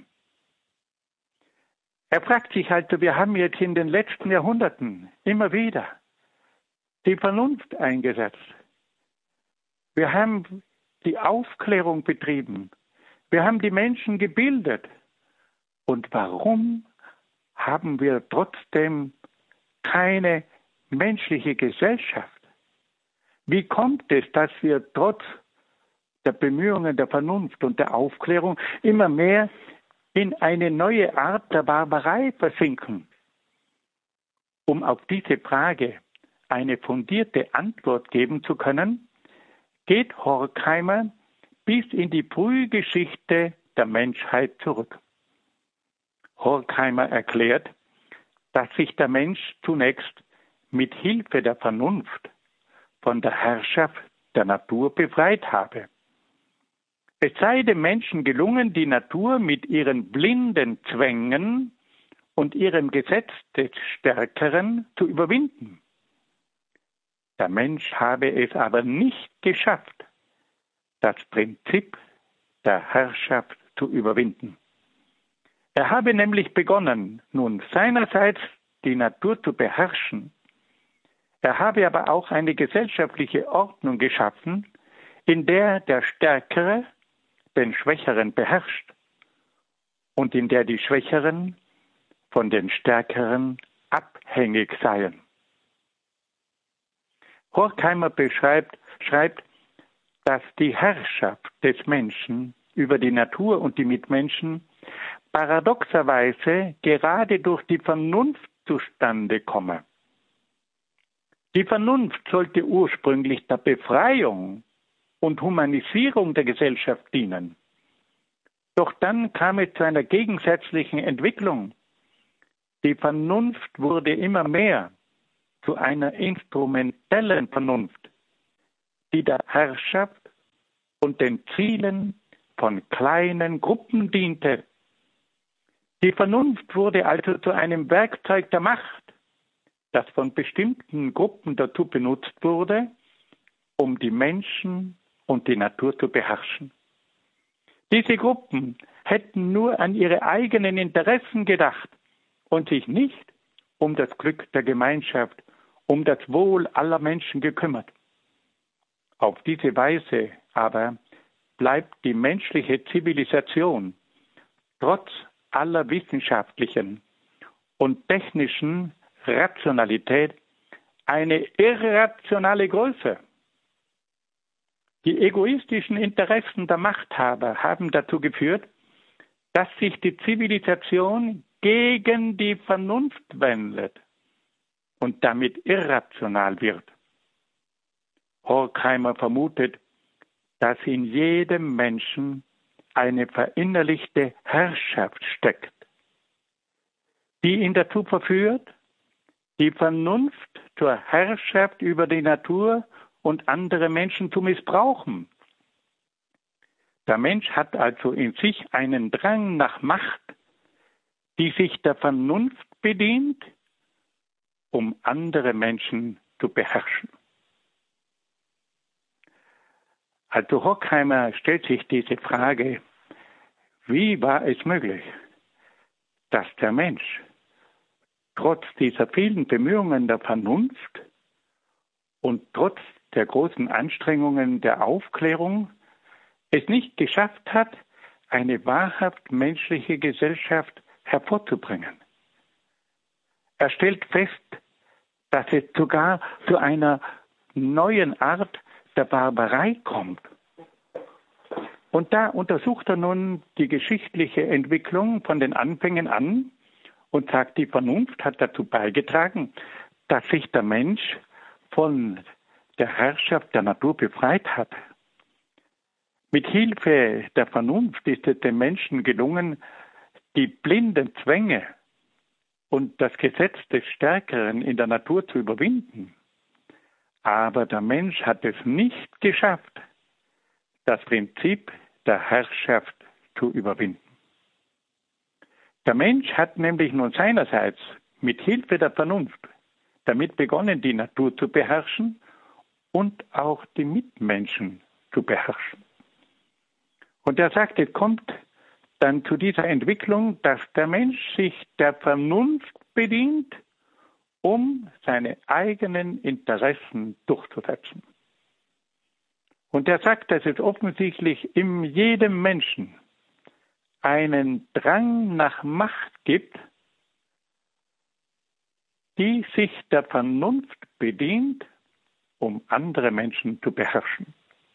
Er fragt sich also, wir haben jetzt in den letzten Jahrhunderten immer wieder die Vernunft eingesetzt. Wir haben die Aufklärung betrieben. Wir haben die Menschen gebildet. Und warum haben wir trotzdem keine menschliche Gesellschaft? Wie kommt es, dass wir trotz der Bemühungen der Vernunft und der Aufklärung immer mehr in eine neue Art der Barbarei versinken? Um auf diese Frage eine fundierte Antwort geben zu können, geht Horkheimer bis in die Frühgeschichte der Menschheit zurück. Horkheimer erklärt, dass sich der Mensch zunächst mit Hilfe der Vernunft von der Herrschaft der Natur befreit habe. Es sei dem Menschen gelungen, die Natur mit ihren blinden Zwängen und ihrem Gesetz des Stärkeren zu überwinden. Der Mensch habe es aber nicht geschafft, das Prinzip der Herrschaft zu überwinden. Er habe nämlich begonnen, nun seinerseits die Natur zu beherrschen. Er habe aber auch eine gesellschaftliche Ordnung geschaffen, in der der Stärkere den Schwächeren beherrscht und in der die Schwächeren von den Stärkeren abhängig seien. Horkheimer beschreibt, schreibt, dass die Herrschaft des Menschen über die Natur und die Mitmenschen paradoxerweise gerade durch die Vernunft zustande komme. Die Vernunft sollte ursprünglich der Befreiung und Humanisierung der Gesellschaft dienen. Doch dann kam es zu einer gegensätzlichen Entwicklung. Die Vernunft wurde immer mehr zu einer instrumentellen Vernunft, die der Herrschaft und den Zielen von kleinen Gruppen diente. Die Vernunft wurde also zu einem Werkzeug der Macht, das von bestimmten Gruppen dazu benutzt wurde, um die Menschen und die Natur zu beherrschen. Diese Gruppen hätten nur an ihre eigenen Interessen gedacht und sich nicht um das Glück der Gemeinschaft, um das Wohl aller Menschen gekümmert. Auf diese Weise aber bleibt die menschliche Zivilisation trotz aller wissenschaftlichen und technischen Rationalität eine irrationale Größe. Die egoistischen Interessen der Machthaber haben dazu geführt, dass sich die Zivilisation gegen die Vernunft wendet und damit irrational wird. Horkheimer vermutet, dass in jedem Menschen eine verinnerlichte Herrschaft steckt, die ihn dazu verführt, die Vernunft zur Herrschaft über die Natur und andere Menschen zu missbrauchen. Der Mensch hat also in sich einen Drang nach Macht, die sich der Vernunft bedient, um andere Menschen zu beherrschen. Also Horkheimer stellt sich diese Frage, wie war es möglich, dass der Mensch trotz dieser vielen Bemühungen der Vernunft und trotz der großen Anstrengungen der Aufklärung es nicht geschafft hat, eine wahrhaft menschliche Gesellschaft hervorzubringen. Er stellt fest, dass es sogar zu einer neuen Art der Barbarei kommt. Und da untersucht er nun die geschichtliche Entwicklung von den Anfängen an und sagt, die Vernunft hat dazu beigetragen, dass sich der Mensch von der Herrschaft der Natur befreit hat. Mit Hilfe der Vernunft ist es dem Menschen gelungen, die blinden Zwänge und das Gesetz des Stärkeren in der Natur zu überwinden. Aber der Mensch hat es nicht geschafft, das Prinzip der Herrschaft zu überwinden. Der Mensch hat nämlich nun seinerseits mit Hilfe der Vernunft damit begonnen, die Natur zu beherrschen und auch die Mitmenschen zu beherrschen. Und er sagt, es kommt dann zu dieser Entwicklung, dass der Mensch sich der Vernunft bedient, um seine eigenen Interessen durchzusetzen. Und er sagt, dass es offensichtlich in jedem Menschen einen Drang nach Macht gibt, die sich der Vernunft bedient, um andere Menschen zu beherrschen.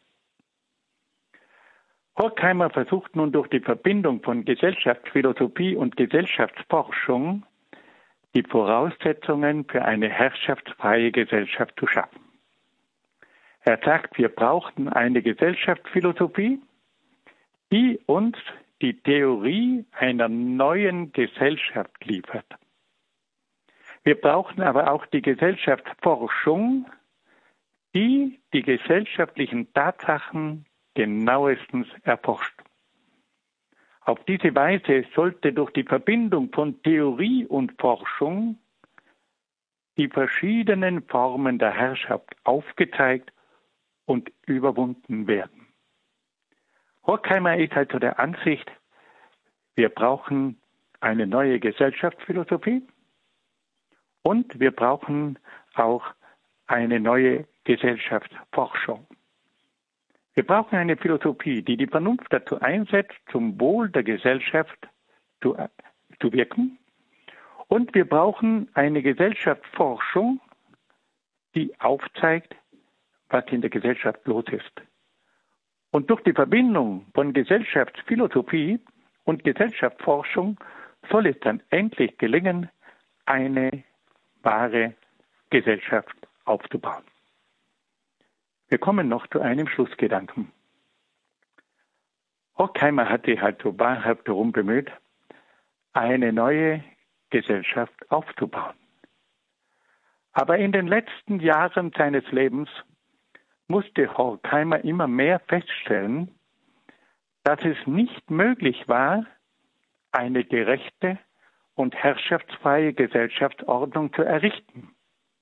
Horkheimer versucht nun durch die Verbindung von Gesellschaftsphilosophie und Gesellschaftsforschung die Voraussetzungen für eine herrschaftsfreie Gesellschaft zu schaffen. Er sagt, wir brauchten eine Gesellschaftsphilosophie, die uns die Theorie einer neuen Gesellschaft liefert. Wir brauchen aber auch die Gesellschaftsforschung, die die gesellschaftlichen Tatsachen genauestens erforscht. Auf diese Weise sollte durch die Verbindung von Theorie und Forschung die verschiedenen Formen der Herrschaft aufgezeigt und überwunden werden. Horkheimer ist also der Ansicht, wir brauchen eine neue Gesellschaftsphilosophie und wir brauchen auch eine neue Gesellschaftsforschung. Wir brauchen eine Philosophie, die die Vernunft dazu einsetzt, zum Wohl der Gesellschaft zu, zu wirken. Und wir brauchen eine Gesellschaftsforschung, die aufzeigt, was in der Gesellschaft los ist. Und durch die Verbindung von Gesellschaftsphilosophie und Gesellschaftsforschung soll es dann endlich gelingen, eine wahre Gesellschaft aufzubauen. Wir kommen noch zu einem Schlussgedanken. Horkheimer hat sich halt so wahrhaft darum bemüht, eine neue Gesellschaft aufzubauen. Aber in den letzten Jahren seines Lebens musste Horkheimer immer mehr feststellen, dass es nicht möglich war, eine gerechte und herrschaftsfreie Gesellschaftsordnung zu errichten.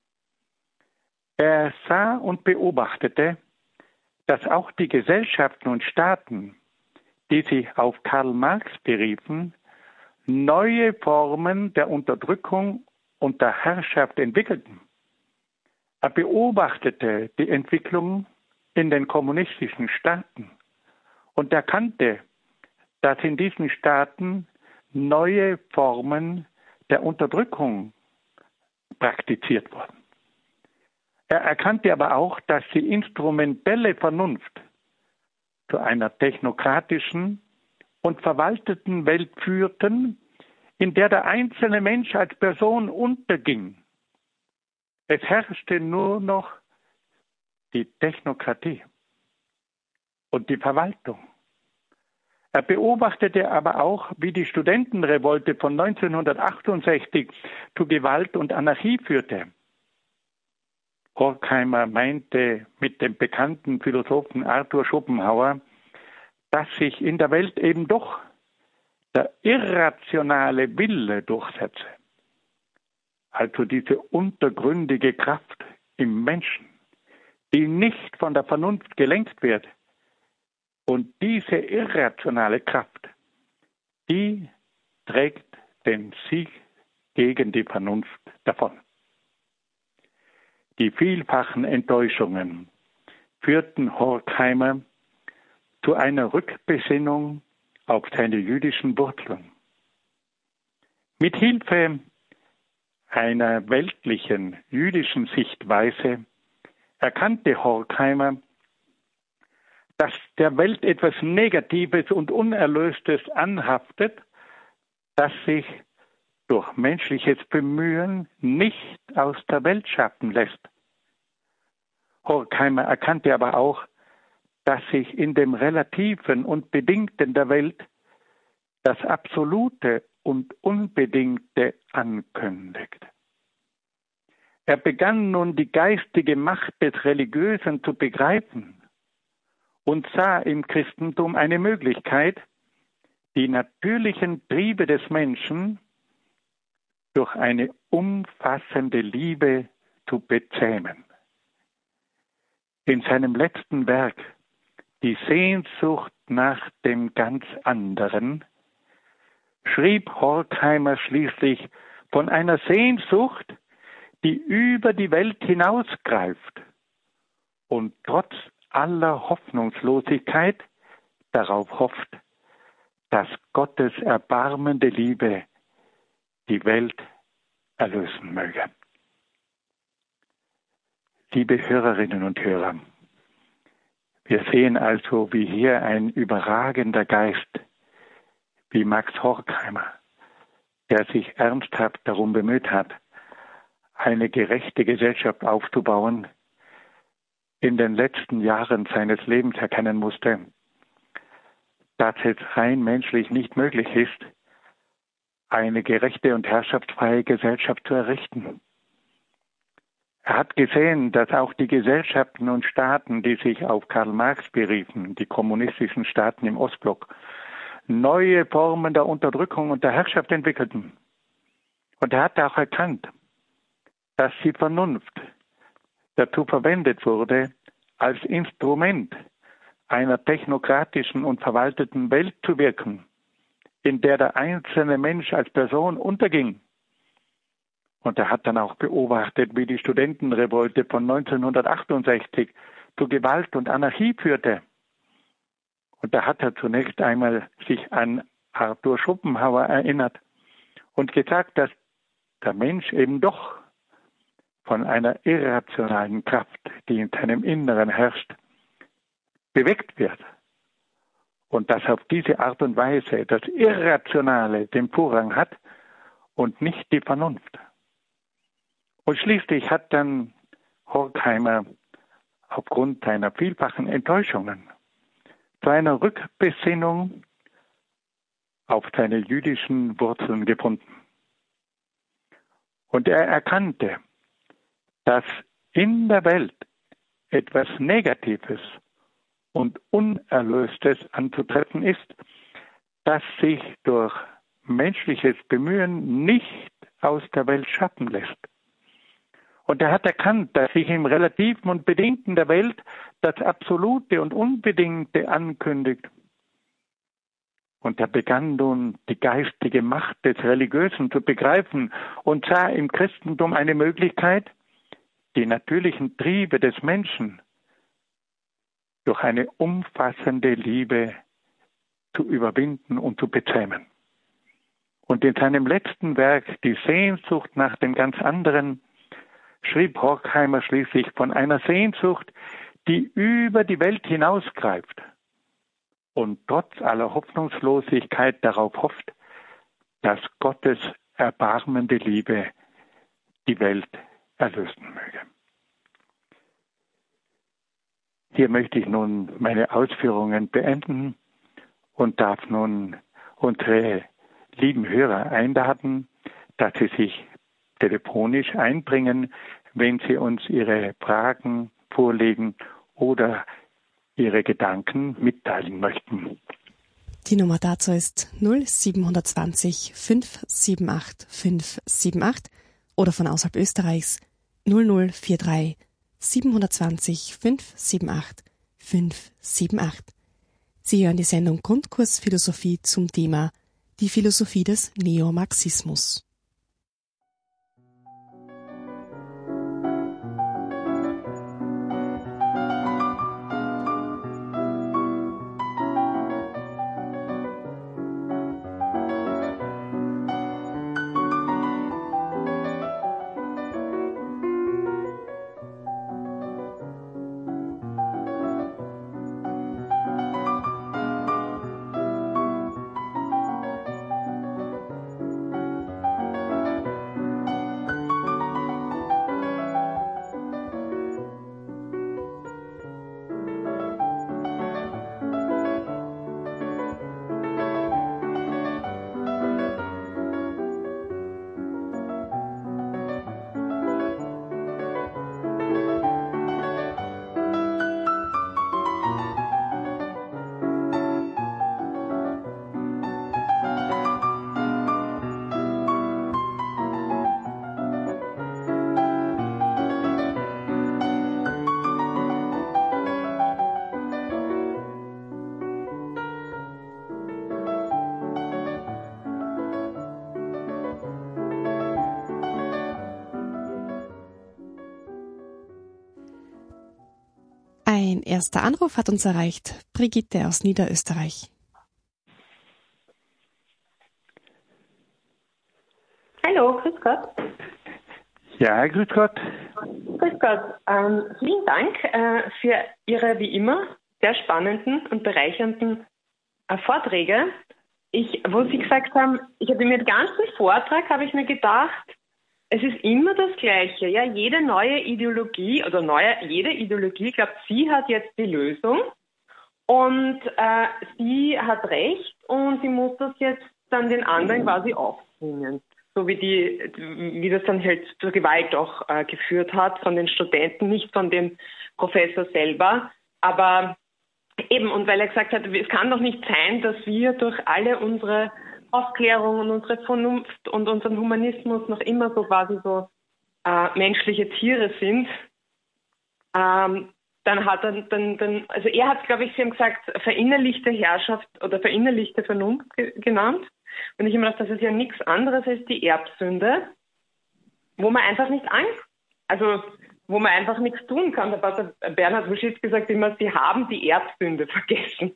Er sah und beobachtete, dass auch die Gesellschaften und Staaten, die sich auf Karl Marx beriefen, neue Formen der Unterdrückung und der Herrschaft entwickelten. Er beobachtete die Entwicklung in den kommunistischen Staaten und erkannte, dass in diesen Staaten neue Formen der Unterdrückung praktiziert wurden. Er erkannte aber auch, dass die instrumentelle Vernunft zu einer technokratischen und verwalteten Welt führten, in der der einzelne Mensch als Person unterging. Es herrschte nur noch die Technokratie und die Verwaltung. Er beobachtete aber auch, wie die Studentenrevolte von neunzehnhundertachtundsechzig zu Gewalt und Anarchie führte. Horkheimer meinte mit dem bekannten Philosophen Arthur Schopenhauer, dass sich in der Welt eben doch der irrationale Wille durchsetze. Also diese untergründige Kraft im Menschen, die nicht von der Vernunft gelenkt wird. Und diese irrationale Kraft, die trägt den Sieg gegen die Vernunft davon. Die vielfachen Enttäuschungen führten Horkheimer zu einer Rückbesinnung auf seine jüdischen Wurzeln. Mit Hilfe einer weltlichen jüdischen Sichtweise erkannte Horkheimer, dass der Welt etwas Negatives und Unerlöstes anhaftet, das sich durch menschliches Bemühen nicht aus der Welt schaffen lässt. Horkheimer erkannte aber auch, dass sich in dem Relativen und Bedingten der Welt das Absolute und Unbedingte ankündigt. Er begann nun die geistige Macht des Religiösen zu begreifen und sah im Christentum eine Möglichkeit, die natürlichen Triebe des Menschen durch eine umfassende Liebe zu bezähmen. In seinem letzten Werk, Die Sehnsucht nach dem ganz anderen, schrieb Horkheimer schließlich von einer Sehnsucht, die über die Welt hinausgreift und trotz aller Hoffnungslosigkeit darauf hofft, dass Gottes erbarmende Liebe die Welt erlösen möge. Liebe Hörerinnen und Hörer, wir sehen also, wie hier ein überragender Geist, wie Max Horkheimer, der sich ernsthaft darum bemüht hat, eine gerechte Gesellschaft aufzubauen, in den letzten Jahren seines Lebens erkennen musste, dass es rein menschlich nicht möglich ist, eine gerechte und herrschaftsfreie Gesellschaft zu errichten. Er hat gesehen, dass auch die Gesellschaften und Staaten, die sich auf Karl Marx beriefen, die kommunistischen Staaten im Ostblock, neue Formen der Unterdrückung und der Herrschaft entwickelten. Und er hat auch erkannt, dass die Vernunft dazu verwendet wurde, als Instrument einer technokratischen und verwalteten Welt zu wirken, in der der einzelne Mensch als Person unterging. Und er hat dann auch beobachtet, wie die Studentenrevolte von neunzehnhundertachtundsechzig zu Gewalt und Anarchie führte. Und da hat er zunächst einmal sich an Arthur Schopenhauer erinnert und gesagt, dass der Mensch eben doch von einer irrationalen Kraft, die in seinem Inneren herrscht, bewegt wird. Und dass auf diese Art und Weise das Irrationale den Vorrang hat und nicht die Vernunft. Und schließlich hat dann Horkheimer aufgrund seiner vielfachen Enttäuschungen zu einer Rückbesinnung auf seine jüdischen Wurzeln gefunden. Und er erkannte, dass in der Welt etwas Negatives und Unerlöstes anzutreffen ist, das sich durch menschliches Bemühen nicht aus der Welt schaffen lässt. Und er hat erkannt, dass sich im Relativen und Bedingten der Welt das Absolute und Unbedingte ankündigt. Und er begann nun die geistige Macht des Religiösen zu begreifen und sah im Christentum eine Möglichkeit, die natürlichen Triebe des Menschen durch eine umfassende Liebe zu überwinden und zu bezähmen. Und in seinem letzten Werk, die Sehnsucht nach dem ganz anderen, schrieb Horkheimer schließlich von einer Sehnsucht, die über die Welt hinausgreift und trotz aller Hoffnungslosigkeit darauf hofft, dass Gottes erbarmende Liebe die Welt erlösen möge. Hier möchte ich nun meine Ausführungen beenden und darf nun unsere lieben Hörer einladen, dass sie sich telefonisch einbringen, wenn sie uns ihre Fragen vorlegen oder ihre Gedanken mitteilen möchten. Die Nummer dazu ist null sieben zwei null fünf sieben acht fünf sieben acht oder von außerhalb Österreichs null null vier drei sieben zwei null fünf sieben acht fünf sieben acht. Sie hören die Sendung Grundkurs Philosophie zum Thema Die Philosophie des Neomarxismus. Ein erster Anruf hat uns erreicht. Brigitte aus Niederösterreich. Hallo, grüß Gott. Ja, grüß Gott. Grüß Gott. Ähm, vielen Dank äh, für Ihre wie immer sehr spannenden und bereichernden äh, Vorträge. Ich, wo Sie gesagt haben, ich habe mir den ganzen Vortrag, habe ich mir gedacht, es ist immer das Gleiche. Ja, jede neue Ideologie oder neue, jede Ideologie glaubt, sie hat jetzt die Lösung und äh, sie hat recht und sie muss das jetzt dann den anderen quasi aufzwingen. So wie die, wie das dann halt zur Gewalt auch äh, geführt hat von den Studenten, nicht von dem Professor selber. Aber eben, und weil er gesagt hat, es kann doch nicht sein, dass wir durch alle unsere Aufklärung und unsere Vernunft und unseren Humanismus noch immer so quasi so äh, menschliche Tiere sind, ähm, dann hat er dann, dann also er hat, glaube ich, Sie haben gesagt, verinnerlichte Herrschaft oder verinnerlichte Vernunft ge- genannt. Und ich habe mir gedacht, das ist ja nichts anderes als die Erbsünde, wo man einfach nicht an, also wo man einfach nichts tun kann. Der Pater Bernhard Wuschitz sagt immer, sie haben die Erbsünde vergessen.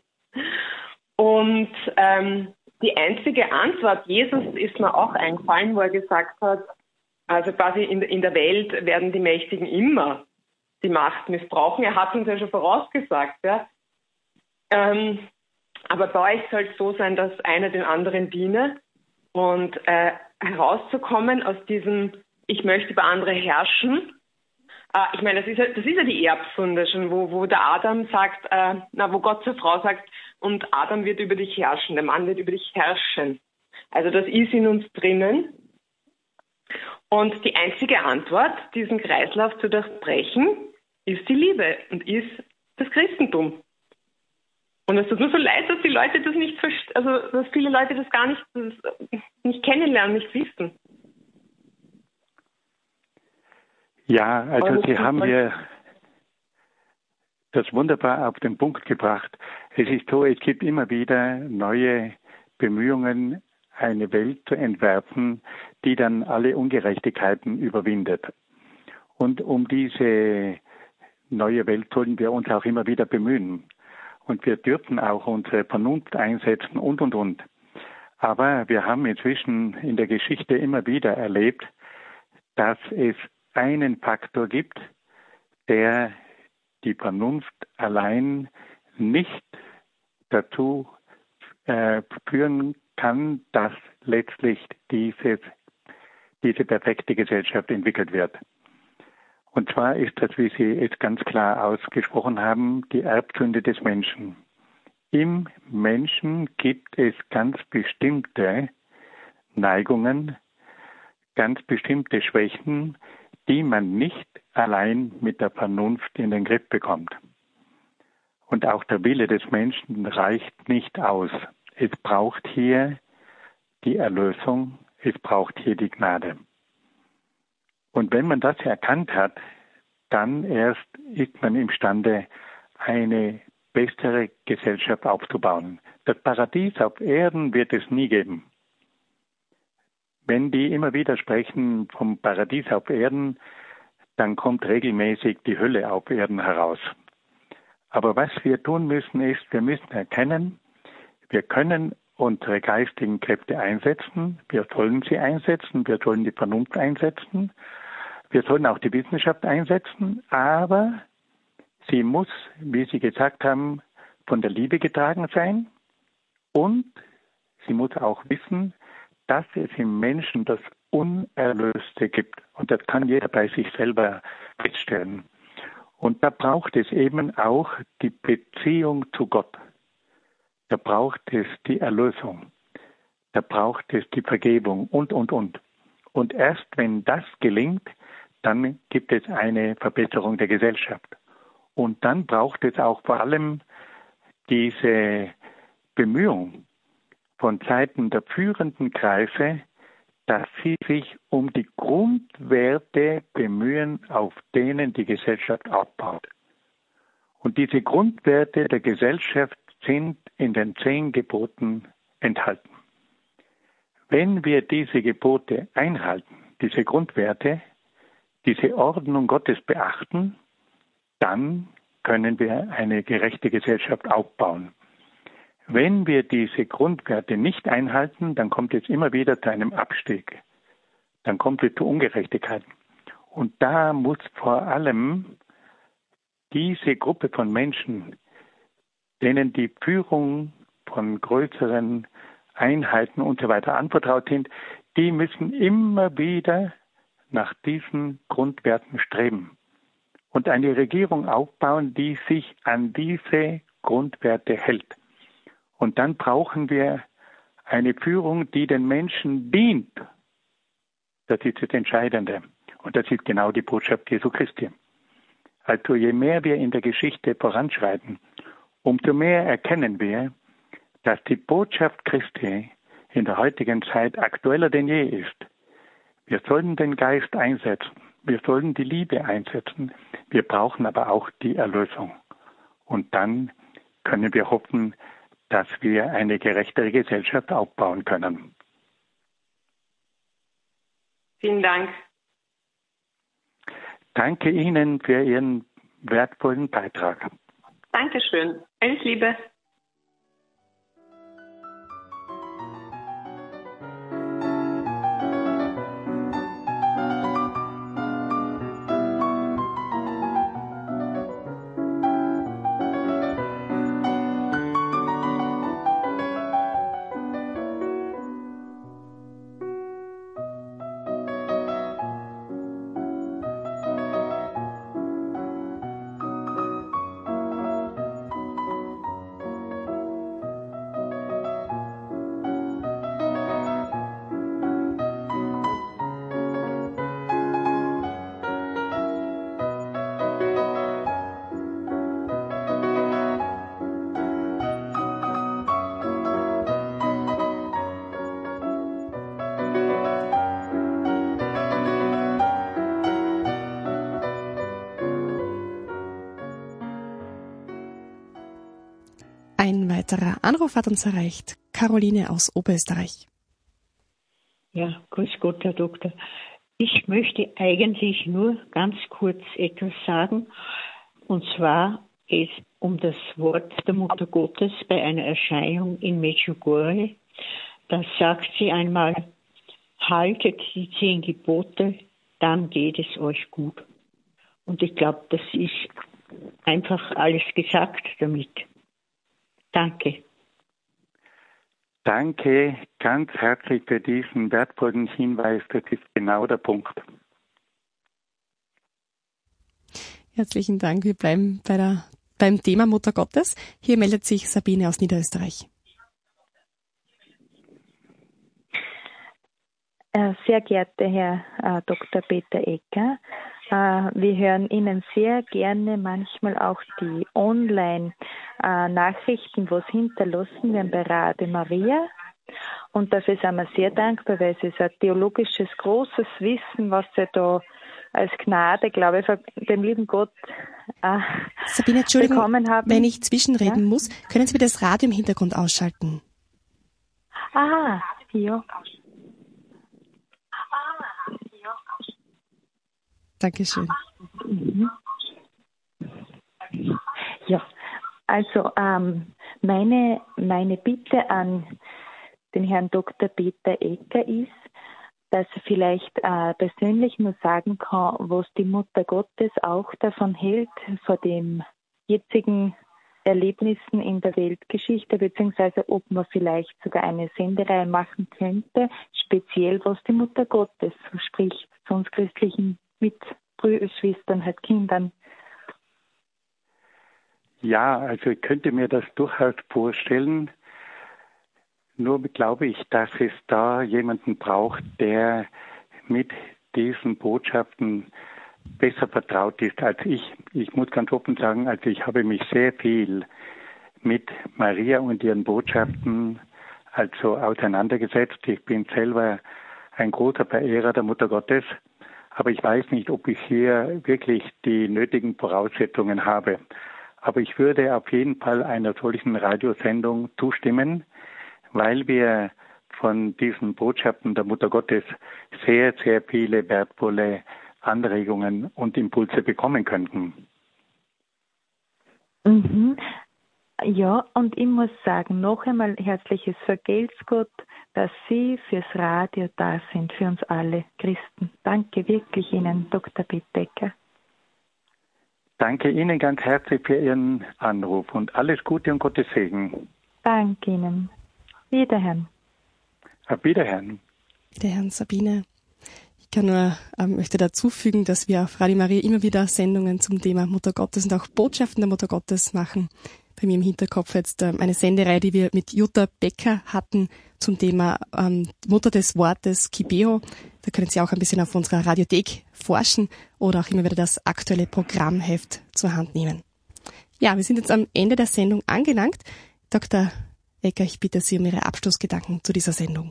Und ähm, die einzige Antwort, Jesus ist mir auch eingefallen, wo er gesagt hat, also quasi in, in der Welt werden die Mächtigen immer die Macht missbrauchen. Er hat uns ja schon vorausgesagt. Ja. Ähm, aber bei euch soll es so sein, dass einer den anderen diene und äh, herauszukommen aus diesem, ich möchte über andere herrschen. Äh, ich meine, das ist ja, das ist ja die Erbsünde schon, wo, wo der Adam sagt, äh, na, wo Gott zur Frau sagt, und Adam wird über dich herrschen, der Mann wird über dich herrschen. Also das ist in uns drinnen. Und die einzige Antwort, diesen Kreislauf zu durchbrechen, ist die Liebe und ist das Christentum. Und es tut mir so leid, dass die Leute das nicht verstehen, also dass viele Leute das gar nicht, das nicht kennenlernen, nicht wissen. Ja, also Sie haben hier das wunderbar auf den Punkt gebracht. Es ist so, es gibt immer wieder neue Bemühungen, eine Welt zu entwerfen, die dann alle Ungerechtigkeiten überwindet. Und um diese neue Welt sollen wir uns auch immer wieder bemühen. Und wir dürfen auch unsere Vernunft einsetzen und, und, und. Aber wir haben inzwischen in der Geschichte immer wieder erlebt, dass es einen Faktor gibt, der die Vernunft allein nicht dazu äh, führen kann, dass letztlich dieses, diese perfekte Gesellschaft entwickelt wird. Und zwar ist das, wie Sie es ganz klar ausgesprochen haben, die Erbsünde des Menschen. Im Menschen gibt es ganz bestimmte Neigungen, ganz bestimmte Schwächen, die man nicht allein mit der Vernunft in den Griff bekommt. Und auch der Wille des Menschen reicht nicht aus. Es braucht hier die Erlösung, es braucht hier die Gnade. Und wenn man das erkannt hat, dann erst ist man imstande, eine bessere Gesellschaft aufzubauen. Das Paradies auf Erden wird es nie geben. Wenn die immer wieder sprechen vom Paradies auf Erden, dann kommt regelmäßig die Hölle auf Erden heraus. Aber was wir tun müssen, ist, wir müssen erkennen, wir können unsere geistigen Kräfte einsetzen, wir sollen sie einsetzen, wir sollen die Vernunft einsetzen, wir sollen auch die Wissenschaft einsetzen, aber sie muss, wie Sie gesagt haben, von der Liebe getragen sein und sie muss auch wissen, dass es im Menschen das Unerlöste gibt. Und das kann jeder bei sich selber feststellen. Und da braucht es eben auch die Beziehung zu Gott. Da braucht es die Erlösung. Da braucht es die Vergebung und, und, und. Und erst wenn das gelingt, dann gibt es eine Verbesserung der Gesellschaft. Und dann braucht es auch vor allem diese Bemühung von Seiten der führenden Kreise, dass sie sich um die Grundwerte bemühen, auf denen die Gesellschaft aufbaut. Und diese Grundwerte der Gesellschaft sind in den zehn Geboten enthalten. Wenn wir diese Gebote einhalten, diese Grundwerte, diese Ordnung Gottes beachten, dann können wir eine gerechte Gesellschaft aufbauen. Wenn wir diese Grundwerte nicht einhalten, dann kommt es immer wieder zu einem Abstieg. Dann kommt es zu Ungerechtigkeit. Und da muss vor allem diese Gruppe von Menschen, denen die Führung von größeren Einheiten und so weiter anvertraut sind, die müssen immer wieder nach diesen Grundwerten streben und eine Regierung aufbauen, die sich an diese Grundwerte hält. Und dann brauchen wir eine Führung, die den Menschen dient. Das ist das Entscheidende. Und das ist genau die Botschaft Jesu Christi. Also je mehr wir in der Geschichte voranschreiten, umso mehr erkennen wir, dass die Botschaft Christi in der heutigen Zeit aktueller denn je ist. Wir sollen den Geist einsetzen. Wir sollen die Liebe einsetzen. Wir brauchen aber auch die Erlösung. Und dann können wir hoffen, dass wir eine gerechtere Gesellschaft aufbauen können. Vielen Dank. Danke Ihnen für Ihren wertvollen Beitrag. Dankeschön. Alles Liebe. Ein weiterer Anruf hat uns erreicht. Caroline aus Oberösterreich. Ja, grüß Gott, Herr Doktor. Ich möchte eigentlich nur ganz kurz etwas sagen. Und zwar geht es um das Wort der Mutter Gottes bei einer Erscheinung in Medjugorje. Da sagt sie einmal, haltet die zehn Gebote, dann geht es euch gut. Und ich glaube, das ist einfach alles gesagt damit. Danke. Danke ganz herzlich für diesen wertvollen Hinweis. Das ist genau der Punkt. Herzlichen Dank. Wir bleiben bei der, beim Thema Mutter Gottes. Hier meldet sich Sabine aus Niederösterreich. Sehr geehrter Herr äh, Doktor Peter Ecker, äh, wir hören Ihnen sehr gerne manchmal auch die Online-Nachrichten, äh, was hinterlassen werden bei Radio Maria. Und dafür sind wir sehr dankbar, weil es ist ein theologisches, großes Wissen, was Sie da als Gnade, glaube ich, von dem lieben Gott äh, Sabine, Entschuldigung, bekommen haben. Wenn ich zwischenreden ja? muss, können Sie bitte das Radio im Hintergrund ausschalten? Ah, ja. Dankeschön. Mhm. Ja, also ähm, meine, meine Bitte an den Herrn Doktor Peter Ecker ist, dass er vielleicht äh, persönlich nur sagen kann, was die Mutter Gottes auch davon hält, von den jetzigen Erlebnissen in der Weltgeschichte, beziehungsweise ob man vielleicht sogar eine Sendereihe machen könnte, speziell was die Mutter Gottes spricht, zu uns christlichen Mitschwistern, halt Kindern. Ja, also ich könnte mir das durchaus vorstellen. Nur glaube ich, dass es da jemanden braucht, der mit diesen Botschaften besser vertraut ist als ich. Ich muss ganz offen sagen, also ich habe mich sehr viel mit Maria und ihren Botschaften also auseinandergesetzt. Ich bin selber ein großer Verehrer der Mutter Gottes, aber ich weiß nicht, ob ich hier wirklich die nötigen Voraussetzungen habe. Aber ich würde auf jeden Fall einer solchen Radiosendung zustimmen, weil wir von diesen Botschaften der Mutter Gottes sehr, sehr viele wertvolle Anregungen und Impulse bekommen könnten. Mhm. Ja, und ich muss sagen, noch einmal herzliches Vergelt's Gott, dass Sie fürs Radio da sind, für uns alle Christen. Danke wirklich Ihnen, Doktor Bittecker. Danke Ihnen ganz herzlich für Ihren Anruf und alles Gute und Gottes Segen. Danke Ihnen. Wiederhören. Auf Wiederhören. Wiederhören, Sabine. Ich kann nur, ähm, möchte dazu fügen, dass wir auf Radio Maria immer wieder Sendungen zum Thema Mutter Gottes und auch Botschaften der Mutter Gottes machen. Bei mir im Hinterkopf jetzt ähm, eine Sendereihe, die wir mit Jutta Becker hatten zum Thema ähm, Mutter des Wortes, Kibeo. Da können Sie auch ein bisschen auf unserer Radiothek forschen oder auch immer wieder das aktuelle Programmheft zur Hand nehmen. Ja, wir sind jetzt am Ende der Sendung angelangt. Doktor Ecker, ich bitte Sie um Ihre Abschlussgedanken zu dieser Sendung.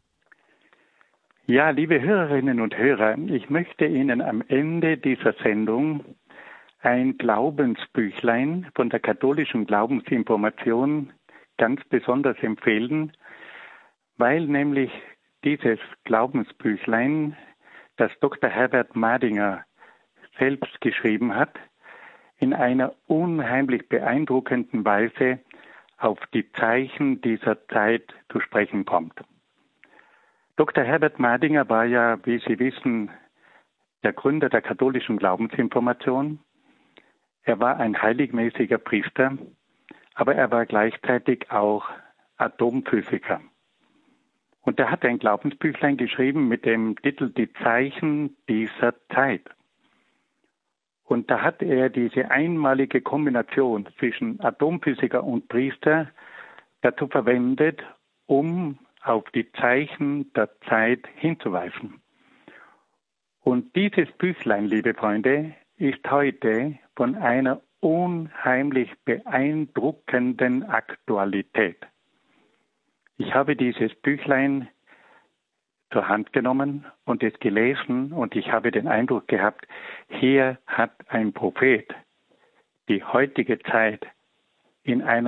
Ja, liebe Hörerinnen und Hörer, ich möchte Ihnen am Ende dieser Sendung ein Glaubensbüchlein von der katholischen Glaubensinformation ganz besonders empfehlen, weil nämlich dieses Glaubensbüchlein, das Doktor Herbert Madinger selbst geschrieben hat, in einer unheimlich beeindruckenden Weise auf die Zeichen dieser Zeit zu sprechen kommt. Doktor Herbert Madinger war ja, wie Sie wissen, der Gründer der katholischen Glaubensinformation. Er war ein heiligmäßiger Priester, aber er war gleichzeitig auch Atomphysiker. Und er hat ein Glaubensbüchlein geschrieben mit dem Titel Die Zeichen dieser Zeit. Und da hat er diese einmalige Kombination zwischen Atomphysiker und Priester dazu verwendet, um auf die Zeichen der Zeit hinzuweisen. Und dieses Büchlein, liebe Freunde, ist heute von einer unheimlich beeindruckenden Aktualität. Ich habe dieses Büchlein zur Hand genommen und es gelesen und ich habe den Eindruck gehabt, hier hat ein Prophet die heutige Zeit in einer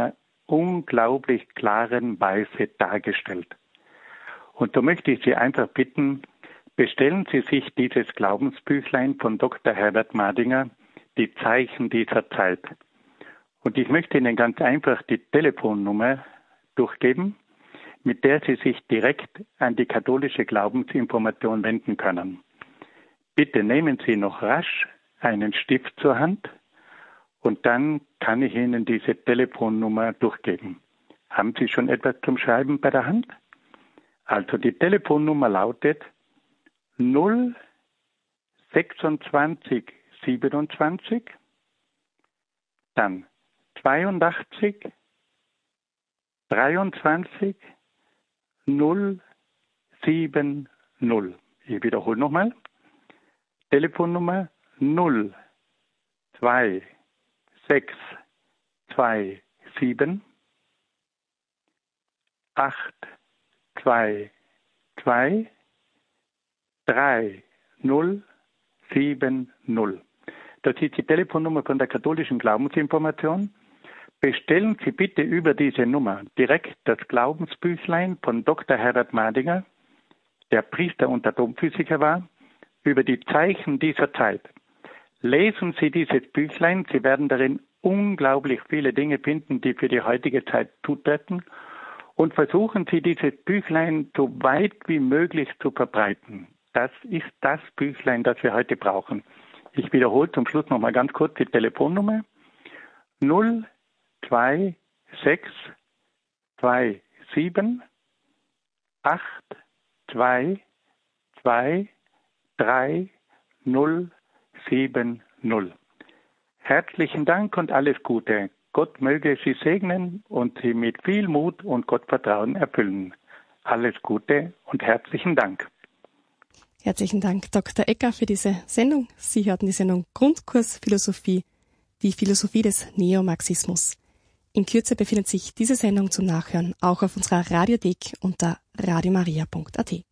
unglaublich klaren Weise dargestellt. Und da möchte ich Sie einfach bitten, bestellen Sie sich dieses Glaubensbüchlein von Doktor Herbert Madinger, Die Zeichen dieser Zeit. Und ich möchte Ihnen ganz einfach die Telefonnummer durchgeben, mit der Sie sich direkt an die katholische Glaubensinformation wenden können. Bitte nehmen Sie noch rasch einen Stift zur Hand und dann kann ich Ihnen diese Telefonnummer durchgeben. Haben Sie schon etwas zum Schreiben bei der Hand? Also die Telefonnummer lautet null sechsundzwanzig siebenundzwanzig, dann zweiundachtzig dreiundzwanzig null sieben null. Ich wiederhole nochmal. Telefonnummer null zwei sechs zwei sieben acht zwei zwei drei null sieben null. Das ist die Telefonnummer von der katholischen Glaubensinformation. Bestellen Sie bitte über diese Nummer direkt das Glaubensbüchlein von Doktor Herbert Madinger, der Priester und Atomphysiker war, über die Zeichen dieser Zeit. Lesen Sie dieses Büchlein, Sie werden darin unglaublich viele Dinge finden, die für die heutige Zeit zutreffen, und versuchen Sie dieses Büchlein so weit wie möglich zu verbreiten. Das ist das Büchlein, das wir heute brauchen. Ich wiederhole zum Schluss nochmal ganz kurz die Telefonnummer null zwei sechs zwei sieben acht zwei zwei drei null sieben null. Herzlichen Dank und alles Gute. Gott möge Sie segnen und Sie mit viel Mut und Gottvertrauen erfüllen. Alles Gute und herzlichen Dank. Herzlichen Dank, Doktor Ecker, für diese Sendung. Sie hörten die Sendung Grundkurs Philosophie, die Philosophie des Neomarxismus. In Kürze befindet sich diese Sendung zum Nachhören auch auf unserer Radiothek unter radiomaria punkt at.